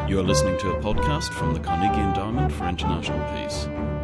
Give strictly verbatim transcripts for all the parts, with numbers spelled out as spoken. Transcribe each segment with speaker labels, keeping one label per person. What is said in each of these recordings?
Speaker 1: You're listening to a podcast from the Carnegie Endowment for International Peace.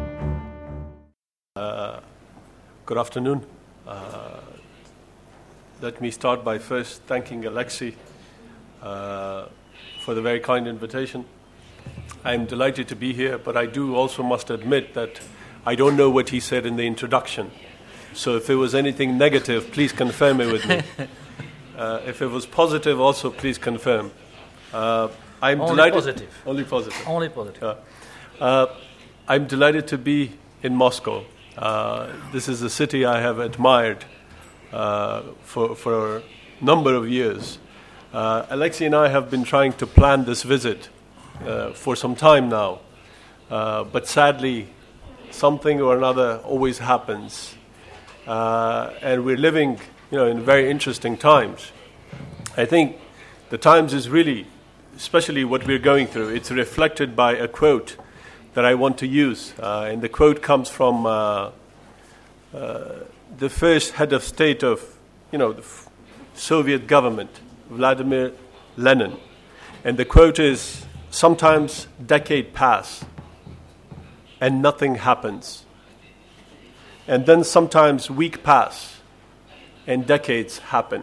Speaker 2: Uh, good afternoon. Uh, let me start by first thanking Alexei uh, for the very kind invitation. I'm delighted to be here, but I do also must admit that I don't know what he said in the introduction. So if it was anything negative, please confirm it with me. Uh, if it was positive, also please confirm. Uh, I'm
Speaker 3: Only
Speaker 2: delighted.
Speaker 3: positive.
Speaker 2: Only positive.
Speaker 3: Only positive.
Speaker 2: Uh, uh, I'm delighted to be in Moscow. Uh, this is a city I have admired uh, for, for a number of years. Uh, Alexei and I have been trying to plan this visit uh, for some time now, uh, but sadly, something or another always happens, uh, and we're living, you know, in very interesting times. I think the times is really, especially what we're going through, it's reflected by a quote that I want to use. Uh, and the quote comes from uh, uh, the first head of state of, you know, the f- Soviet government, Vladimir Lenin. And the quote is, "Sometimes decades pass and nothing happens. And then sometimes weeks pass and decades happen."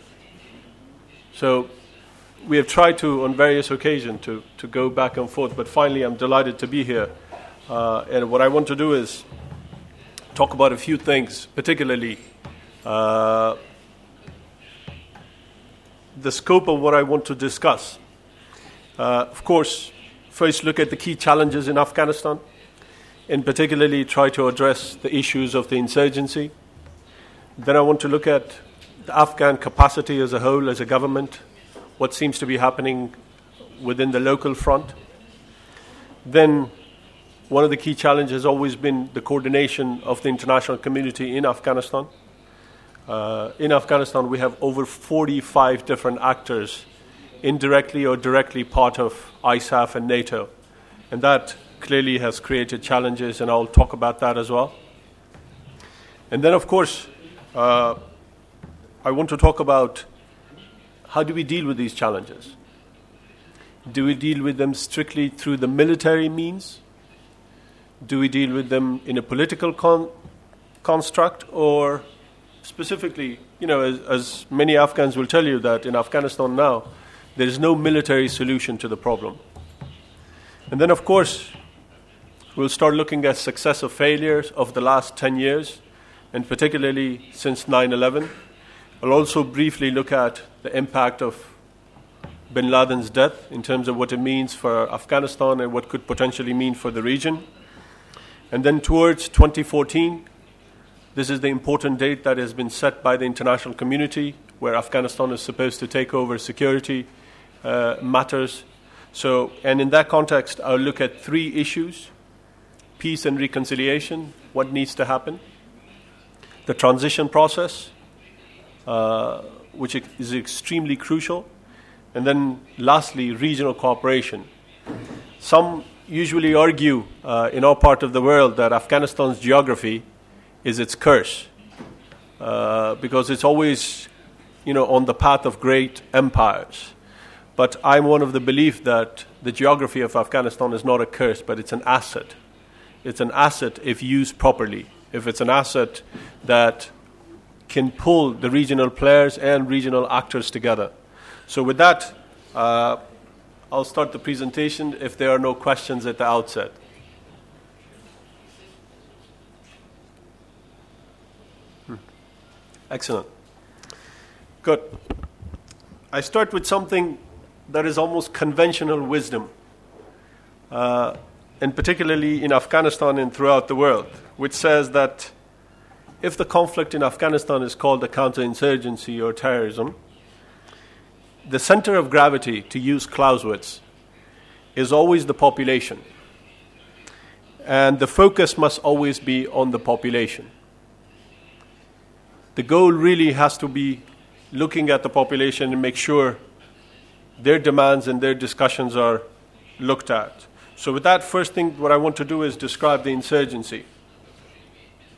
Speaker 2: So we have tried to, on various occasions, to, to go back and forth, but finally I'm delighted to be here. Uh, and what I want to do is talk about a few things, particularly uh, the scope of what I want to discuss. Uh, of course, first look at the key challenges in Afghanistan, and particularly try to address the issues of the insurgency. Then I want to look at the Afghan capacity as a whole, as a government, what seems to be happening within the local front. Then one of the key challenges has always been the coordination of the international community in Afghanistan. Uh, in Afghanistan, we have over forty-five different actors, indirectly or directly part of I S A F and NATO. And that clearly has created challenges, and I'll talk about that as well. And then, of course, uh, I want to talk about how do we deal with these challenges? Do we deal with them strictly through the military means? Do we deal with them in a political con- construct? Or specifically, you know, as, as many Afghans will tell you that in Afghanistan now, there is no military solution to the problem. And then, of course, we'll start looking at success or failures of the last ten years, and particularly since nine eleven. I'll also briefly look at the impact of bin Laden's death in terms of what it means for Afghanistan and what could potentially mean for the region. And then towards twenty fourteen, this is the important date that has been set by the international community, where Afghanistan is supposed to take over security uh, matters. So, and in that context, I'll look at three issues: peace and reconciliation, what needs to happen; the transition process, Uh, which is extremely crucial. And then lastly, regional cooperation. Some usually argue uh, in our part of the world that Afghanistan's geography is its curse uh, because it's always, you know, on the path of great empires. But I'm one of the belief that the geography of Afghanistan is not a curse, but it's an asset. It's an asset if used properly. If it's an asset that can pull the regional players and regional actors together. So with that, uh, I'll start the presentation if there are no questions at the outset. Hmm. Excellent. Good. I start with something that is almost conventional wisdom, uh, and particularly in Afghanistan and throughout the world, which says that if the conflict in Afghanistan is called a counterinsurgency or terrorism, the center of gravity, to use Clausewitz, is always the population. And the focus must always be on the population. The goal really has to be looking at the population and make sure their demands and their discussions are looked at. So with that, first thing what I want to do is describe the insurgency.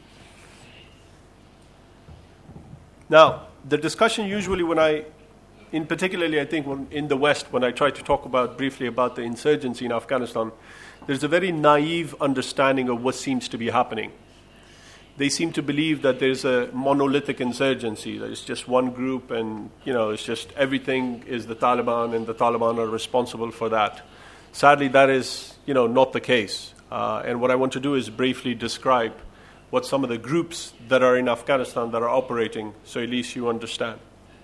Speaker 2: Now, the discussion usually when I in particularly, I think, when, in the West, when I try to talk about briefly about the insurgency in Afghanistan, there's a very naive understanding of what seems to be happening. They seem to believe that there's a monolithic insurgency, that it's just one group and, you know, it's just everything is the Taliban and the Taliban are responsible for that. Sadly, that is, you know, not the case. Uh, and what I want to do is briefly describe what some of the groups that are in Afghanistan that are operating, so at least you understand.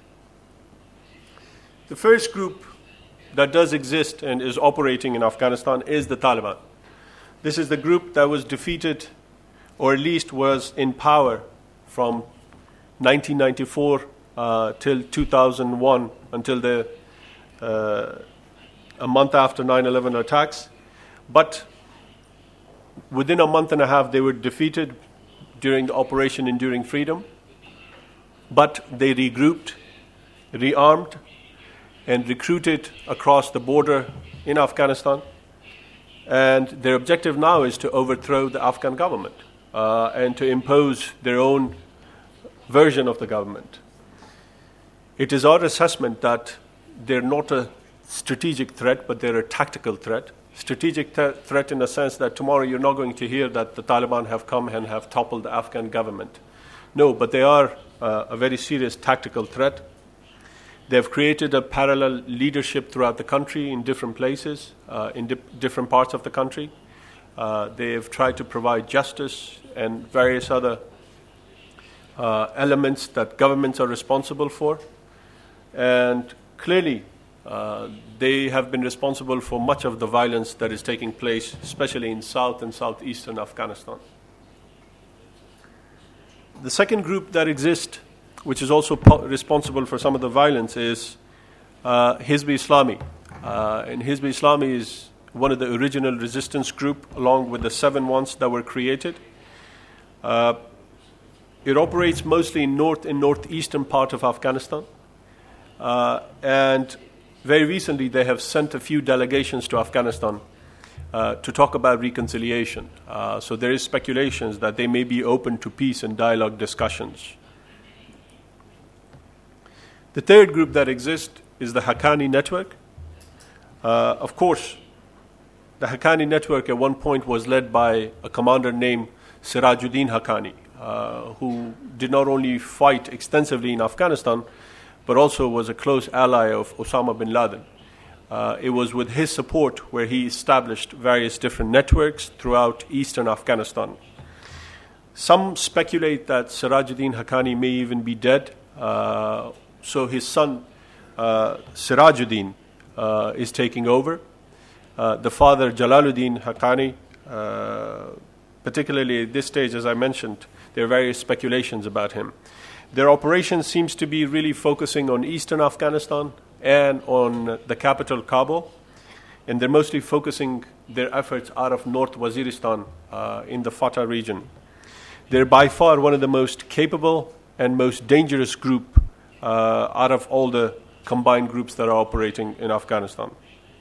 Speaker 2: The first group that does exist and is operating in Afghanistan is the Taliban. This is the group that was defeated, or at least was in power from nineteen ninety-four uh, till two thousand one, until the uh, a month after nine eleven attacks. But within a month and a half, they were defeated during the Operation Enduring Freedom. But they regrouped, rearmed, and recruited across the border in Afghanistan. And their objective now is to overthrow the Afghan government uh, and to impose their own version of the government. It is our assessment that they're not a strategic threat, but they're a tactical threat. Strategic th- threat in the sense that tomorrow you're not going to hear that the Taliban have come and have toppled the Afghan government. No, but they are uh, a very serious tactical threat. They've created a parallel leadership throughout the country in different places, uh, in di- different parts of the country. Uh, they've tried to provide justice and various other uh, elements that governments are responsible for. And clearly, uh, they have been responsible for much of the violence that is taking place, especially in south and southeastern Afghanistan. The second group that exists, which is also po- responsible for some of the violence, is uh, Hizb Islami. Uh, and Hizb Islami is one of the original resistance group, along with the seven ones that were created. Uh, it operates mostly in north and northeastern part of Afghanistan. Uh, and very recently, they have sent a few delegations to Afghanistan uh, to talk about reconciliation. Uh, so there is speculations that they may be open to peace and dialogue discussions. The third group that exists is the Haqqani Network. Uh, of course, the Haqqani Network at one point was led by a commander named Sirajuddin Haqqani, uh, who did not only fight extensively in Afghanistan, but also was a close ally of Osama bin Laden. Uh, it was with his support where he established various different networks throughout eastern Afghanistan. Some speculate that Sirajuddin Haqqani may even be dead. Uh, so his son, uh, Sirajuddin, uh, is taking over. Uh, the father, Jalaluddin Haqqani, uh, particularly at this stage, as I mentioned, there are various speculations about him. Their operation seems to be really focusing on eastern Afghanistan and on the capital, Kabul. And they're mostly focusing their efforts out of North Waziristan uh, in the Fatah region. They're by far one of the most capable and most dangerous group uh, out of all the combined groups that are operating in Afghanistan.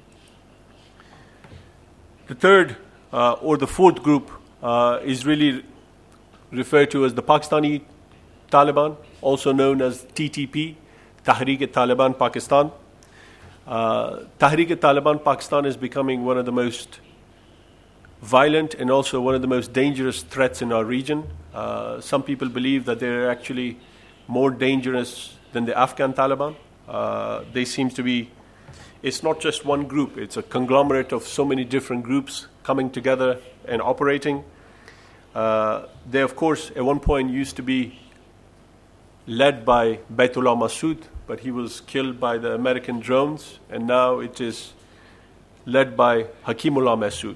Speaker 2: The third uh, or the fourth group uh, is really referred to as the Pakistani Taliban, also known as T T P, Tehreek-e-Taliban Pakistan. Uh, Tehreek-e-Taliban Pakistan is becoming one of the most violent and also one of the most dangerous threats in our region. Uh, some people believe that they're actually more dangerous than the Afghan Taliban. Uh, they seem to be, it's not just one group, it's a conglomerate of so many different groups coming together and operating. Uh, they, of course, at one point used to be led by Baitullah Masood, but he was killed by the American drones, and now it is led by Hakimullah Masood.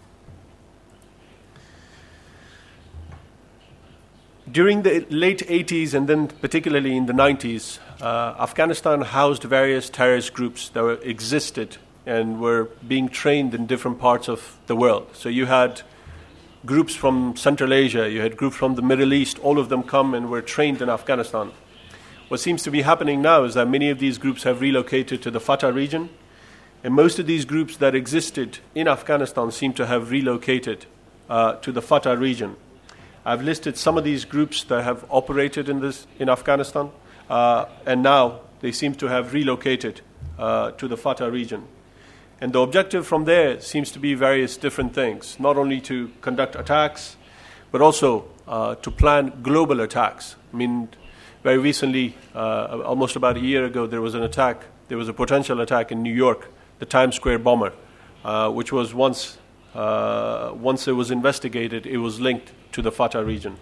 Speaker 2: During the late eighties and then particularly in the nineties, uh, Afghanistan housed various terrorist groups that were, existed and were being trained in different parts of the world. So you had groups from Central Asia, you had groups from the Middle East, all of them come and were trained in Afghanistan. What seems to be happening now is that many of these groups have relocated to the Fatah region, and most of these groups that existed in Afghanistan seem to have relocated uh, to the Fatah region. I've listed some of these groups that have operated in this in Afghanistan, uh, and now they seem to have relocated uh, to the Fatah region. And the objective from there seems to be various different things, not only to conduct attacks, but also uh, to plan global attacks. I mean, very recently, uh, almost about a year ago, there was an attack, there was a potential attack in New York, the Times Square bomber, uh, which was once, uh, once it was investigated, it was linked to the Fatah region.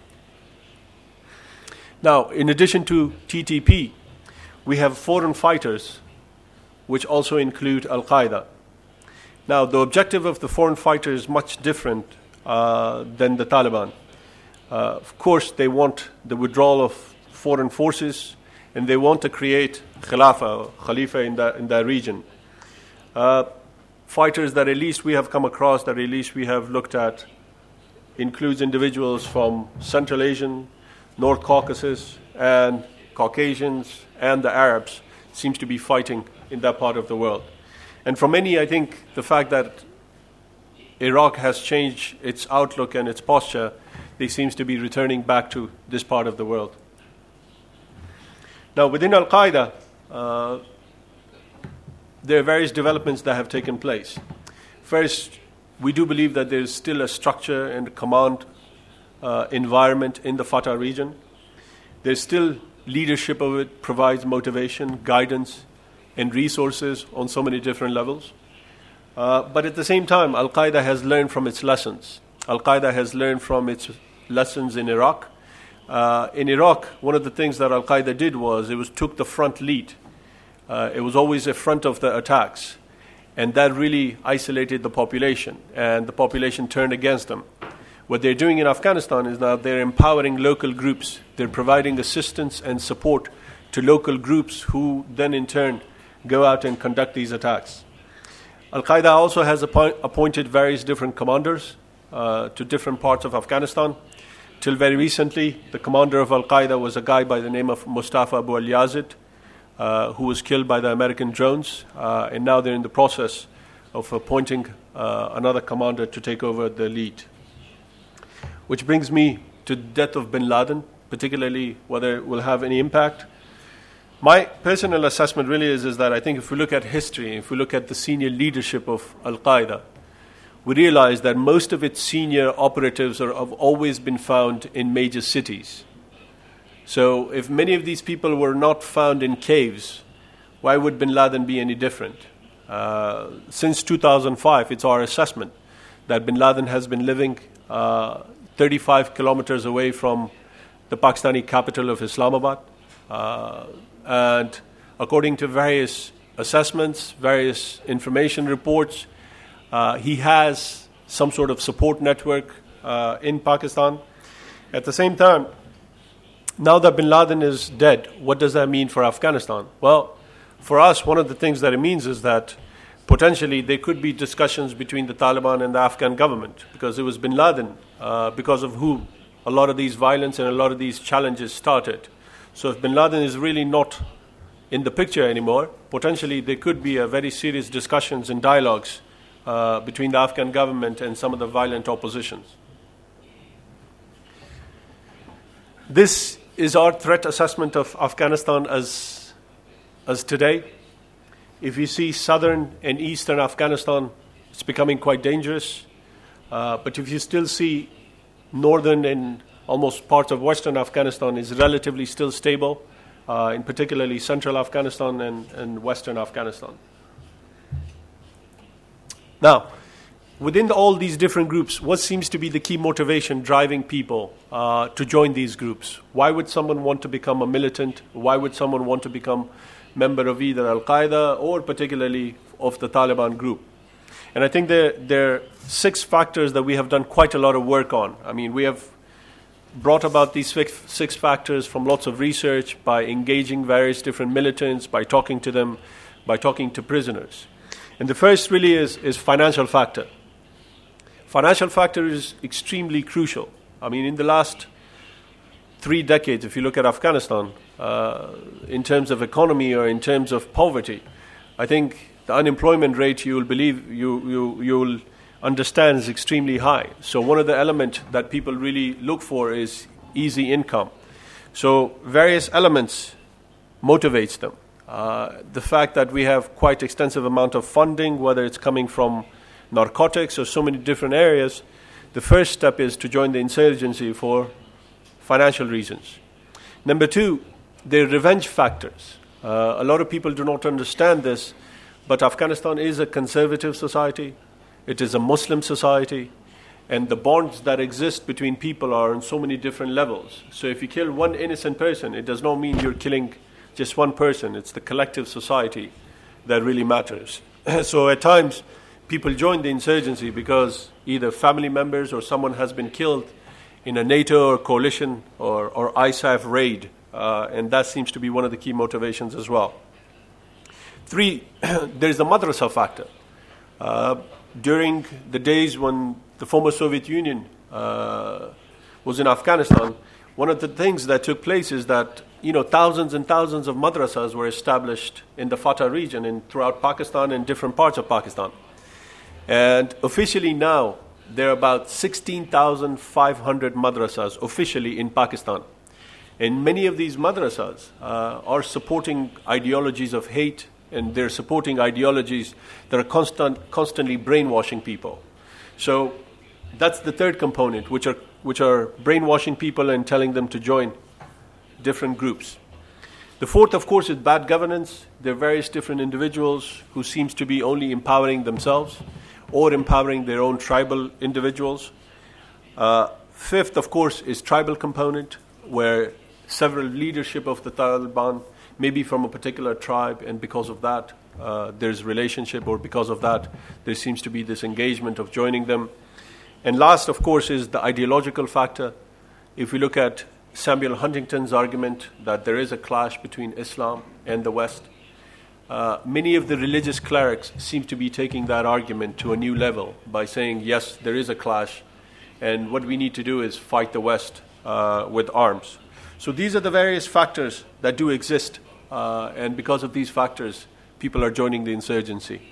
Speaker 2: Now, in addition to T T P, we have foreign fighters, which also include Al-Qaeda. Now, the objective of the foreign fighter is much different uh, than the Taliban. Uh, of course, they want the withdrawal of foreign forces, and they want to create Khilafah, Khalifa in that, in that region. Uh, fighters that at least we have come across, that at least we have looked at, includes individuals from Central Asian, North Caucasus, and Caucasians, and the Arabs seems to be fighting in that part of the world. And for many, I think the fact that Iraq has changed its outlook and its posture, they seems to be returning back to this part of the world. Now, within Al-Qaeda, uh, there are various developments that have taken place. First, we do believe that there is still a structure and a command uh, environment in the Fatah region. There's still leadership of it, provides motivation, guidance, and resources on so many different levels. Uh, but at the same time, Al-Qaeda has learned from its lessons. Al-Qaeda has learned from its lessons in Iraq. Uh, in Iraq, one of the things that Al-Qaeda did was it was took the front lead. Uh, it was always a front of the attacks. And that really isolated the population. And the population turned against them. What they're doing in Afghanistan is now they're empowering local groups. They're providing assistance and support to local groups who then in turn go out and conduct these attacks. Al-Qaeda also has appoint, appointed various different commanders uh, to different parts of Afghanistan. Till very recently, the commander of Al-Qaeda was a guy by the name of Mustafa Abu al-Yazid, uh, who was killed by the American drones, uh, and now they're in the process of appointing uh, another commander to take over the lead. Which brings me to the death of bin Laden, particularly whether it will have any impact. My personal assessment really is, is that I think if we look at history, if we look at the senior leadership of Al-Qaeda, we realize that most of its senior operatives are, have always been found in major cities. So if many of these people were not found in caves, why would bin Laden be any different? Uh, since two thousand five, it's our assessment that bin Laden has been living uh, thirty-five kilometers away from the Pakistani capital of Islamabad. Uh, and according to various assessments, various information reports, uh, he has some sort of support network uh, in Pakistan. At the same time, now that bin Laden is dead, what does that mean for Afghanistan? Well, for us, one of the things that it means is that potentially there could be discussions between the Taliban and the Afghan government, because it was bin Laden, uh, because of whom a lot of these violence and a lot of these challenges started. So if bin Laden is really not in the picture anymore, potentially there could be a very serious discussions and dialogues uh, between the Afghan government and some of the violent oppositions. This is our threat assessment of Afghanistan as, as today. If you see southern and eastern Afghanistan, it's becoming quite dangerous. Uh, but if you still see northern and almost parts of western Afghanistan is relatively still stable, uh, in particularly central Afghanistan and, and western Afghanistan. Now, within the, all these different groups, what seems to be the key motivation driving people uh, to join these groups? Why would someone want to become a militant? Why would someone want to become a member of either Al-Qaeda or particularly of the Taliban group? And I think there, there are six factors that we have done quite a lot of work on. I mean, we have brought about these six, six factors from lots of research by engaging various different militants, by talking to them, by talking to prisoners. And the first really is, is financial factor. Financial factor is extremely crucial. I mean, in the last three decades, if you look at Afghanistan, uh, in terms of economy or in terms of poverty, I think the unemployment rate you will believe you you you will understand is extremely high. So one of the elements that people really look for is easy income. So various elements motivates them. uh, the fact that we have quite extensive amount of funding, whether it's coming from narcotics or so many different areas, the first step is to join the insurgency for financial reasons. Number two, the revenge factors. Uh, a lot of people do not understand this, but Afghanistan is a conservative society. It is a Muslim society. And the bonds that exist between people are on so many different levels. So if you kill one innocent person, it does not mean you're killing just one person. It's the collective society that really matters. So at times, people join the insurgency because either family members or someone has been killed in a NATO or coalition or, or I S A F raid. Uh, and that seems to be one of the key motivations as well. Three, there's the madrasa factor. Uh, during the days when the former Soviet Union uh, was in Afghanistan, one of the things that took place is that, you know, thousands and thousands of madrasas were established in the Fatah region and throughout Pakistan and different parts of Pakistan. And officially now, there are about sixteen thousand five hundred madrasas officially in Pakistan. And many of these madrasas uh, are supporting ideologies of hate, and they're supporting ideologies that are constant, constantly brainwashing people. So that's the third component, which are which are brainwashing people and telling them to join different groups. The fourth, of course, is bad governance. There are various different individuals who seems to be only empowering themselves or empowering their own tribal individuals. Uh, fifth, of course, is tribal component, where several leadership of the Taliban may be from a particular tribe, and because of that, uh, there's relationship, or because of that, there seems to be this engagement of joining them. And last, of course, is the ideological factor. If we look at Samuel Huntington's argument that there is a clash between Islam and the West, uh, many of the religious clerics seem to be taking that argument to a new level by saying, yes, there is a clash, and what we need to do is fight the West uh, with arms. So these are the various factors that do exist, uh, and because of these factors, people are joining the insurgency.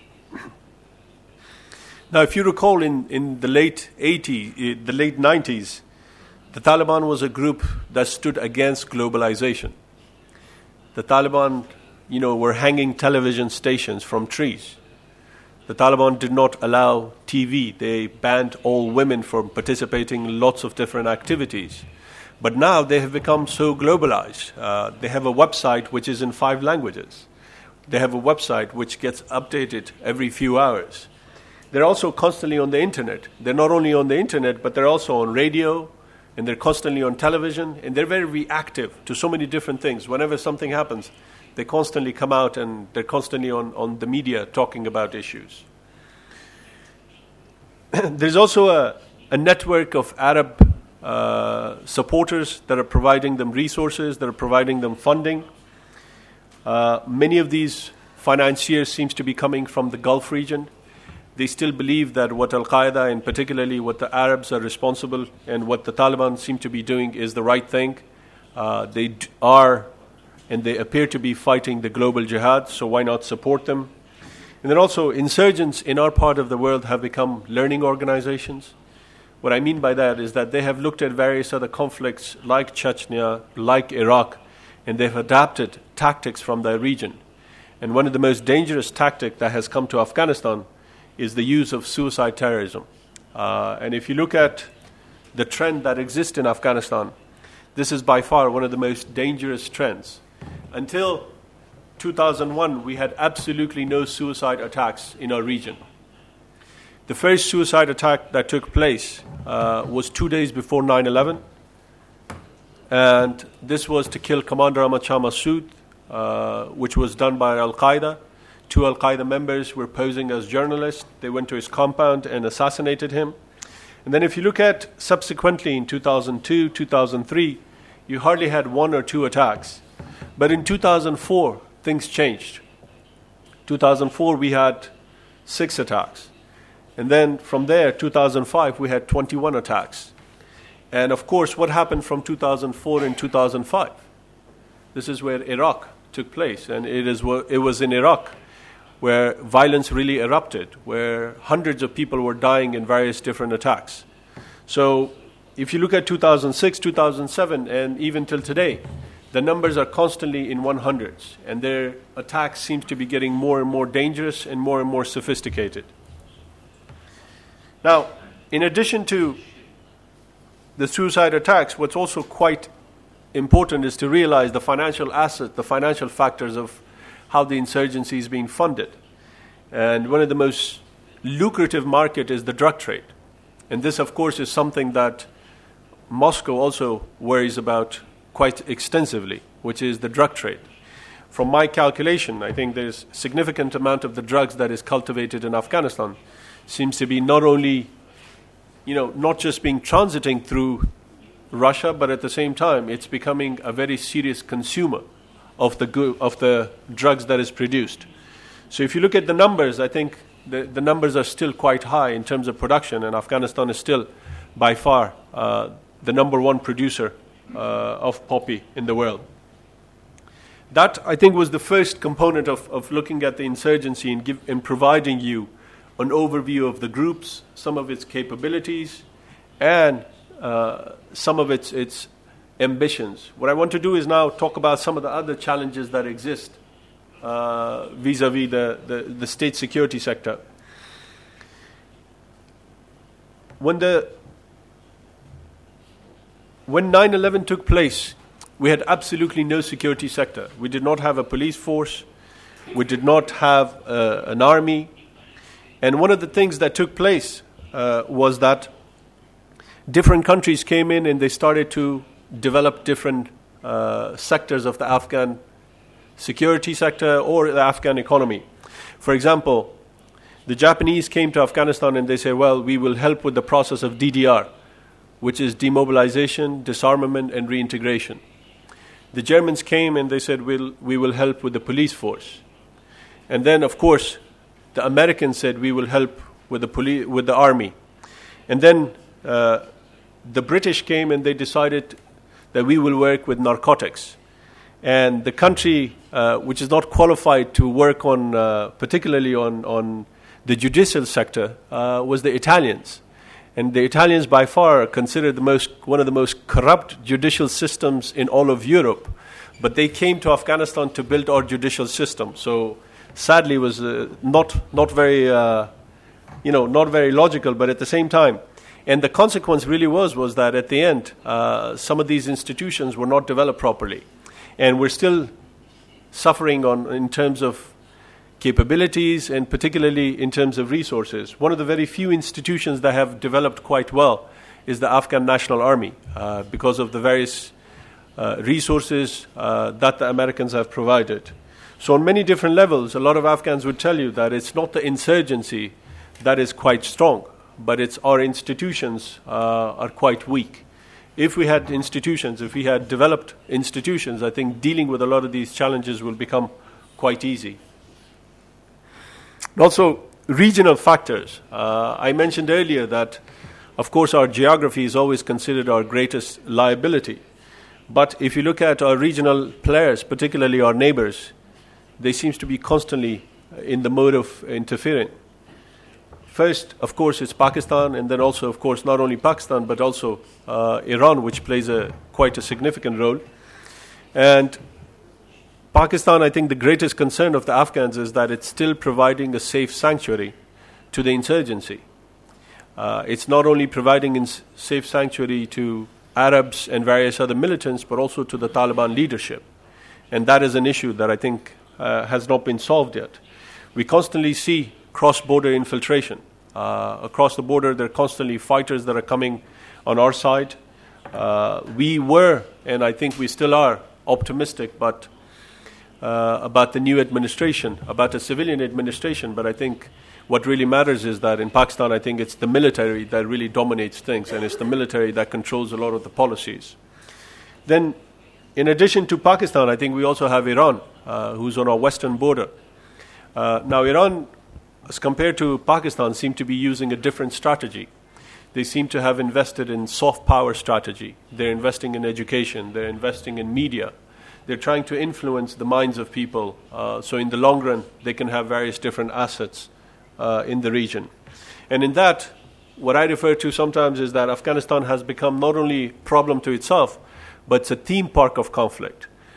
Speaker 2: Now, if you recall, in, in the late eighties, the late nineties, the Taliban was a group that stood against globalization. The Taliban, you know, were hanging television stations from trees. The Taliban did not allow T V. They banned all women from participating in lots of different activities. But now they have become so globalized. Uh, they have a website which is in five languages. They have a website which gets updated every few hours. They're also constantly on the internet. They're not only on the internet, but they're also on radio, and they're constantly on television, and they're very reactive to so many different things. Whenever something happens, they constantly come out and they're constantly on, on the media talking about issues. There's also a, a network of Arab uh, supporters that are providing them resources, that are providing them funding. Uh, many of these financiers seems to be coming from the Gulf region. They still believe that what Al-Qaeda, and particularly what the Arabs are responsible, and what the Taliban seem to be doing is the right thing. Uh, they d- are, and they appear to be fighting the global jihad, so why not support them? And then also, insurgents in our part of the world have become learning organizations. What I mean by that is that they have looked at various other conflicts like Chechnya, like Iraq, and they've adapted tactics from their region. And one of the most dangerous tactics that has come to Afghanistan is the use of suicide terrorism. Uh, and if you look at the trend that exists in Afghanistan, this is by far one of the most dangerous trends. Until two thousand one, we had absolutely no suicide attacks in our region. The first suicide attack that took place uh, was two days before nine eleven, and this was to kill Commander Ahmad Shah Massoud, uh, which was done by Al-Qaeda. Two Al-Qaeda members were posing as journalists. They went to his compound and assassinated him. And then if you look at subsequently in two thousand two, two thousand three, you hardly had one or two attacks. But in two thousand four, things changed. two thousand four, we had six attacks. And then from there, two thousand five, we had twenty-one attacks. And of course, what happened from two thousand four and two thousand five? This is where Iraq took place. And it is it was in Iraq where violence really erupted, where hundreds of people were dying in various different attacks. So if you look at two thousand six, two thousand seven, and even till today, the numbers are constantly in one hundreds, and their attacks seem to be getting more and more dangerous and more and more sophisticated. Now, in addition to the suicide attacks, what's also quite important is to realize the financial asset, the financial factors of how the insurgency is being funded. And one of the most lucrative market is the drug trade. And this, of course, is something that Moscow also worries about quite extensively, which is the drug trade. From my calculation, I think there's a significant amount of the drugs that is cultivated in Afghanistan seems to be not only, you know, not just being transiting through Russia, but at the same time, it's becoming a very serious consumer of the go- of the drugs that is produced. So if you look at the numbers, I think the, the numbers are still quite high in terms of production, and Afghanistan is still by far uh, the number one producer uh, of poppy in the world. That, I think, was the first component of, of looking at the insurgency and, give, and providing you an overview of the groups, some of its capabilities, and uh, some of its, its ambitions. What I want to do is now talk about some of the other challenges that exist uh, vis-a-vis the, the, the state security sector. When the when nine eleven took place, we had absolutely no security sector. We did not have a police force. We did not have uh, an army. And one of the things that took place uh, was that different countries came in and they started to develop different uh, sectors of the Afghan security sector or the Afghan economy. For example, the Japanese came to Afghanistan and they said, well, we will help with the process of D D R, which is demobilization, disarmament, and reintegration. The Germans came and they said, we'll, we will help with the police force. And then, of course, the Americans said, we will help with the poli- with the army. And then uh, the British came and they decided that we will work with narcotics. And the country uh, which is not qualified to work on, uh, particularly on, on the judicial sector, uh, was the Italians. And the Italians by far are considered the most, one of the most corrupt judicial systems in all of Europe. But they came to Afghanistan to build our judicial system. So sadly, it was uh, not not very, uh, you know, not very logical. But at the same time, and the consequence really was was that at the end, uh, some of these institutions were not developed properly, and we're still suffering on in terms of capabilities and particularly in terms of resources. One of the very few institutions that have developed quite well is the Afghan National Army uh, because of the various uh, resources uh, that the Americans have provided. So on many different levels, a lot of Afghans would tell you that it's not the insurgency that is quite strong, but it's our institutions uh, are quite weak. If we had institutions, if we had developed institutions, I think dealing with a lot of these challenges will become quite easy. Also, regional factors. Uh, I mentioned earlier that, of course, our geography is always considered our greatest liability. But if you look at our regional players, particularly our neighbors, they seem to be constantly in the mode of interfering. First, of course, it's Pakistan, and then also, of course, not only Pakistan, but also uh, Iran, which plays a quite a significant role. And Pakistan, I think the greatest concern of the Afghans is that it's still providing a safe sanctuary to the insurgency. Uh, it's not only providing a ins- safe sanctuary to Arabs and various other militants, but also to the Taliban leadership. And that is an issue that I think uh, has not been solved yet. We constantly see cross-border infiltration. Uh, across the border, there are constantly fighters that are coming on our side. Uh, we were, and I think we still are, optimistic, but Uh, about the new administration, about a civilian administration, but I think what really matters is that in Pakistan, I think it's the military that really dominates things, and it's the military that controls a lot of the policies. Then, in addition to Pakistan, I think we also have Iran, uh, who's on our western border. Uh, now, Iran, as compared to Pakistan, seem to be using a different strategy. They seem to have invested in soft power strategy. They're investing in education. They're investing in media. They're trying to influence the minds of people, uh, so in the long run, they can have various different assets uh, in the region. And in that, what I refer to sometimes is that Afghanistan has become not only a problem to itself, but it's a theme park of conflict.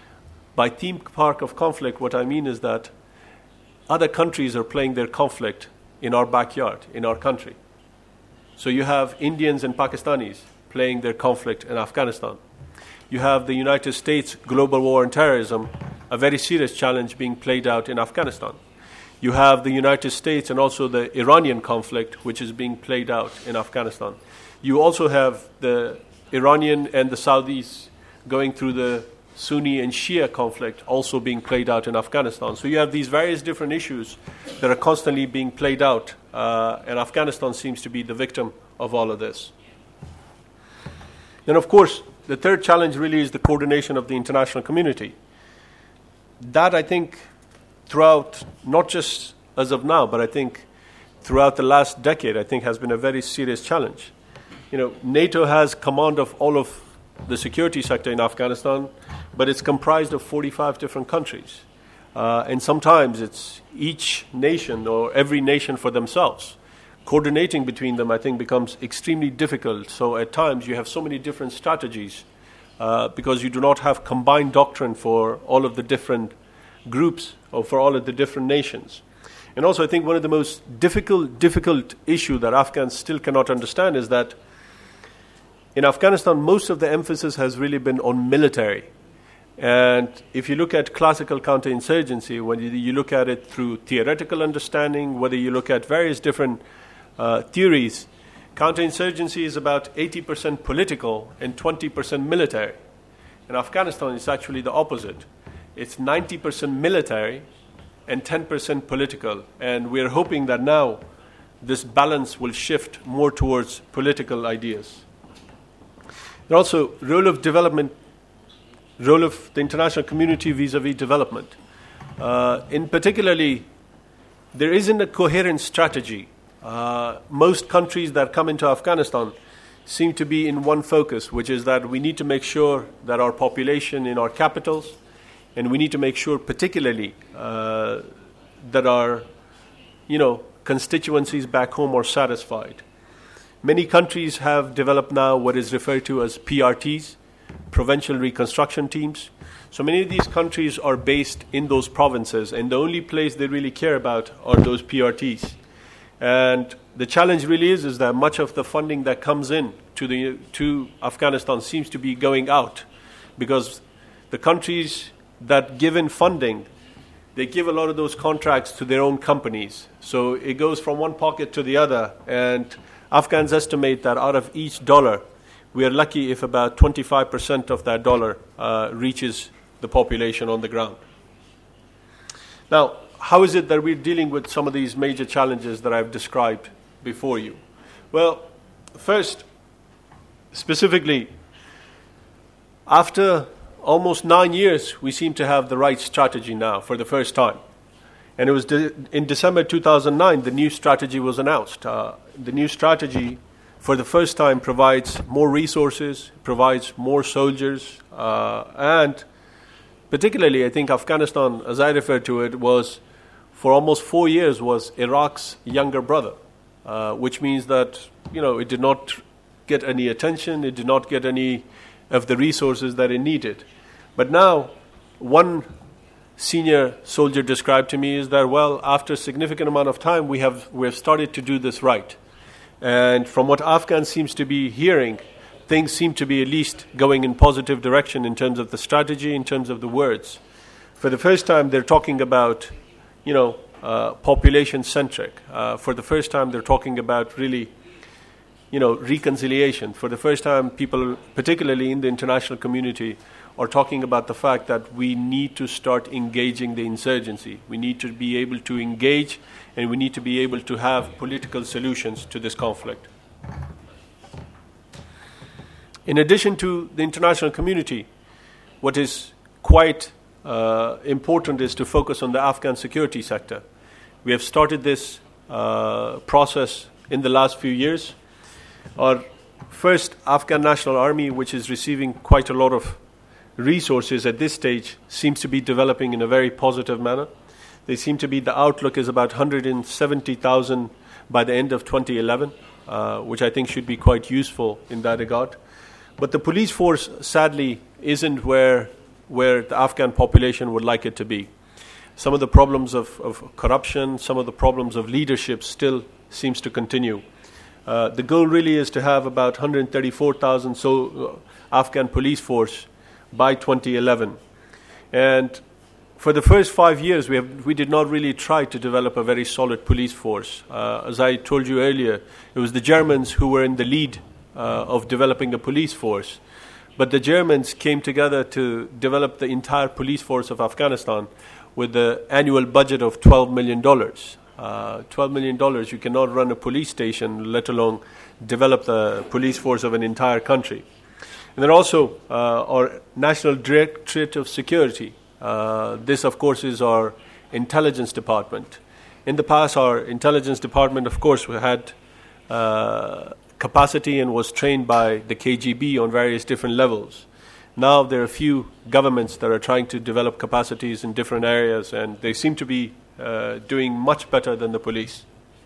Speaker 2: By theme park of conflict, what I mean is that other countries are playing their conflict in our backyard, in our country. So you have Indians and Pakistanis playing their conflict in Afghanistan. You have the United States global war on terrorism, a very serious challenge being played out in Afghanistan. You have the United States and also the Iranian conflict, which is being played out in Afghanistan. You also have the Iranian and the Saudis going through the Sunni and Shia conflict also being played out in Afghanistan. So you have these various different issues that are constantly being played out, uh, and Afghanistan seems to be the victim of all of this. And of course, the third challenge really is the coordination of the international community. That, I think, throughout, not just as of now, but I think throughout the last decade, I think has been a very serious challenge. You know, NATO has command of all of the security sector in Afghanistan, but it's comprised of forty-five different countries. Uh, and sometimes it's each nation or every nation for themselves. Coordinating between them, I think, becomes extremely difficult. So at times you have so many different strategies uh, because you do not have combined doctrine for all of the different groups or for all of the different nations. And also I think one of the most difficult, difficult issue that Afghans still cannot understand is that in Afghanistan, most of the emphasis has really been on military. And if you look at classical counterinsurgency, when you, you look at it through theoretical understanding, whether you look at various different uh, theories, counterinsurgency is about eighty percent political and twenty percent military. In Afghanistan, it's actually the opposite. It's ninety percent military and ten percent political. And we're hoping that now this balance will shift more towards political ideas. And also, role of development, role of the international community vis-a-vis development. Uh, in particularly, there isn't a coherent strategy. Uh, most countries that come into Afghanistan seem to be in one focus, which is that we need to make sure that our population in our capitals, and we need to make sure particularly uh, that our, you know, constituencies back home are satisfied. Many countries have developed now what is referred to as P R Ts, provincial reconstruction teams. So many of these countries are based in those provinces, and the only place they really care about are those P R Ts. And the challenge really is, is that much of the funding that comes in to the to Afghanistan seems to be going out, because the countries that give in funding, they give a lot of those contracts to their own companies. So it goes from one pocket to the other, and Afghans estimate that out of each dollar, we are lucky if about twenty-five percent of that dollar uh, reaches the population on the ground. Now, how is it that we're dealing with some of these major challenges that I've described before you? Well, first, specifically, after almost nine years, we seem to have the right strategy now for the first time. And it was de- in December two thousand nine, the new strategy was announced. Uh, the new strategy, for the first time, provides more resources, provides more soldiers, uh, and particularly, I think Afghanistan, as I refer to it, was, for almost four years, was Iraq's younger brother, uh, which means that, you know, it did not get any attention, it did not get any of the resources that it needed. But now, one senior soldier described to me is that, well, after a significant amount of time, we have we have started to do this right. And from what Afghans seems to be hearing, things seem to be at least going in positive direction in terms of the strategy, in terms of the words. For the first time, they're talking about, you know, uh, population-centric. Uh, for the first time, they're talking about really, you know, reconciliation. For the first time, people, particularly in the international community, are talking about the fact that we need to start engaging the insurgency. We need to be able to engage, and we need to be able to have political solutions to this conflict. In addition to the international community, what is quite uh, important is to focus on the Afghan security sector. We have started this uh, process in the last few years. Our first Afghan National Army, which is receiving quite a lot of resources at this stage, seems to be developing in a very positive manner. They seem to be, the outlook is about one hundred seventy thousand by the end of twenty eleven, uh, which I think should be quite useful in that regard. But the police force, sadly, isn't where where the Afghan population would like it to be. Some of the problems of, of corruption, some of the problems of leadership still seems to continue. Uh, the goal really is to have about one hundred thirty-four thousand so, uh, Afghan police force by twenty eleven. And for the first five years, we, have, we did not really try to develop a very solid police force. Uh, as I told you earlier, it was the Germans who were in the lead uh, of developing a police force. But the Germans came together to develop the entire police force of Afghanistan with the annual budget of twelve million dollars. Uh, twelve million dollars, you cannot run a police station, let alone develop the police force of an entire country. And then also uh, our National Directorate of Security. Uh, this, of course, is our intelligence department. In the past, our intelligence department, of course, we had uh, capacity and was trained by the K G B on various different levels. Now there are a few governments that are trying to develop capacities in different areas, and they seem to be uh, doing much better than the police.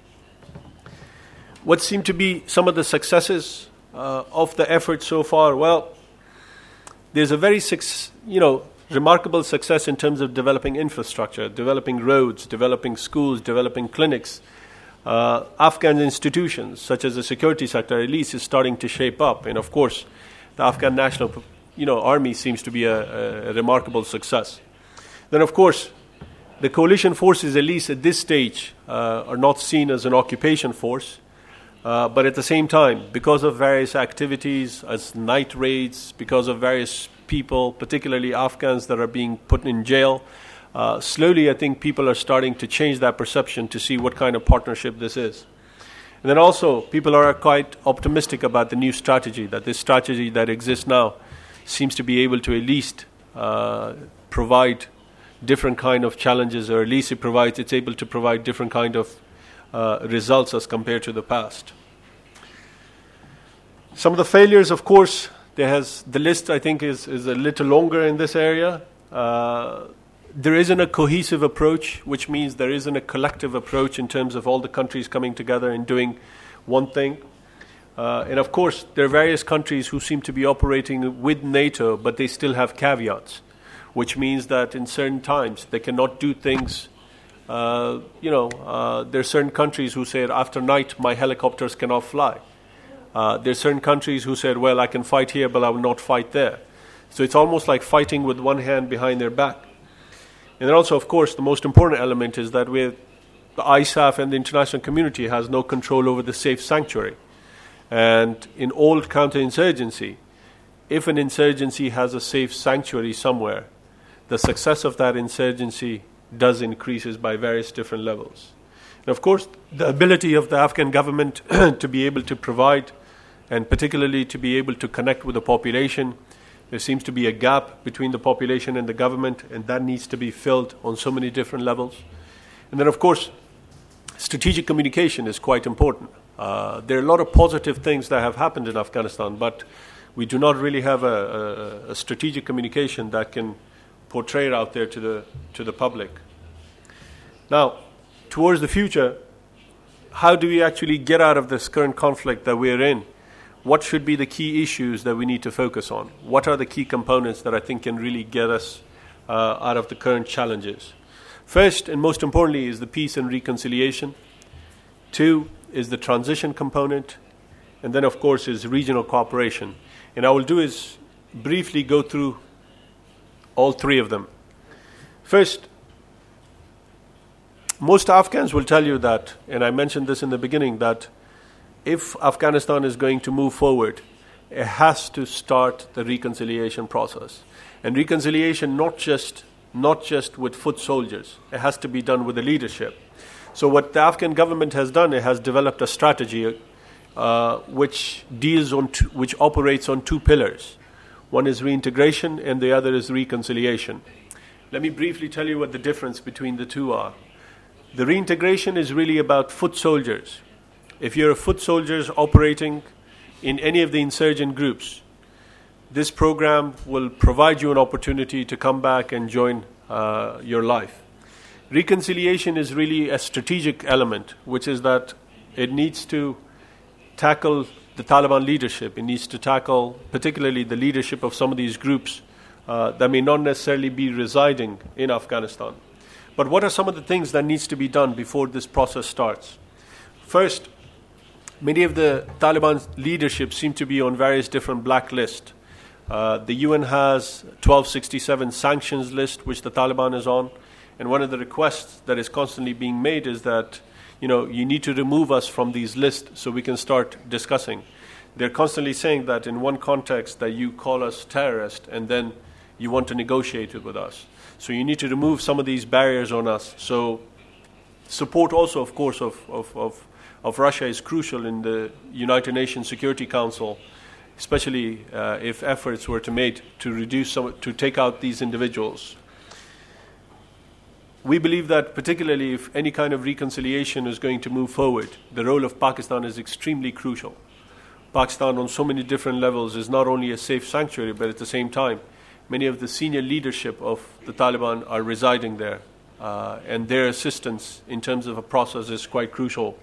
Speaker 2: What seem to be some of the successes uh, of the effort so far? Well, there's a very, suc- you know, remarkable success in terms of developing infrastructure, developing roads, developing schools, developing clinics. Uh, Afghan institutions, such as the security sector, at least is starting to shape up. And of course, the Afghan National you know, Army seems to be a, a remarkable success. Then, of course, the coalition forces, at least at this stage, uh, are not seen as an occupation force. Uh, but at the same time, because of various activities, as night raids, because of various people, particularly Afghans that are being put in jail, uh, slowly I think people are starting to change that perception to see what kind of partnership this is. And then also, people are quite optimistic about the new strategy, that this strategy that exists now seems to be able to at least uh, provide different kind of challenges, or at least it provides, it's able to provide different kind of uh, results as compared to the past. Some of the failures, of course, there has the list I think is, is a little longer in this area. Uh, there isn't a cohesive approach, which means there isn't a collective approach in terms of all the countries coming together and doing one thing. Uh, and of course, there are various countries who seem to be operating with NATO, but they still have caveats, which means that in certain times they cannot do things. Uh, you know, uh, there are certain countries who say, after night, my helicopters cannot fly. Uh, there are certain countries who said, well, I can fight here, but I will not fight there. So it's almost like fighting with one hand behind their back. And then also, of course, the most important element is that we're, the I S A F and the international community has no control over the safe sanctuary. And in all counterinsurgency, if an insurgency has a safe sanctuary somewhere, the success of that insurgency does increases by various different levels. And of course, the ability of the Afghan government to be able to provide, and particularly to be able to connect with the population, there seems to be a gap between the population and the government, and that needs to be filled on so many different levels. And then, of course, strategic communication is quite important. Uh, there are a lot of positive things that have happened in Afghanistan, but we do not really have a, a, a strategic communication that can portray it out there to the to the public. Now, towards the future, how do we actually get out of this current conflict that we're in? What should be the key issues that we need to focus on? What are the key components that I think can really get us uh, out of the current challenges? First, and most importantly, is the peace and reconciliation. Two is the transition component. And then, of course, is regional cooperation. And I will do is briefly go through all three of them. First, most Afghans will tell you that, and I mentioned this in the beginning, that if Afghanistan is going to move forward, it has to start the reconciliation process. And reconciliation not just not just with foot soldiers. It has to be done with the leadership. So what the Afghan government has done, it has developed a strategy uh, which deals on two, which operates on two pillars. One is reintegration and the other is reconciliation. Let me briefly tell you what the difference between the two are. The reintegration is really about foot soldiers. If you're a foot soldiers operating in any of the insurgent groups, this program will provide you an opportunity to come back and join uh, your life. Reconciliation is really a strategic element, which is that it needs to tackle the Taliban leadership. It needs to tackle particularly the leadership of some of these groups uh, that may not necessarily be residing in Afghanistan. But what are some of the things that needs to be done before this process starts? First, many of the Taliban leadership seem to be on various different blacklists. Uh, the U N has twelve sixty-seven sanctions list, which the Taliban is on. And one of the requests that is constantly being made is that, you know, you need to remove us from these lists so we can start discussing. They're constantly saying that in one context that you call us terrorists and then you want to negotiate it with us. So you need to remove some of these barriers on us. So support also, of course, of, of, of, of Russia is crucial in the United Nations Security Council, especially uh, if efforts were to made to reduce some, to take out these individuals. We believe that particularly if any kind of reconciliation is going to move forward, the role of Pakistan is extremely crucial. Pakistan on so many different levels is not only a safe sanctuary, but at the same time, many of the senior leadership of the Taliban are residing there, uh, and their assistance in terms of a process is quite crucial.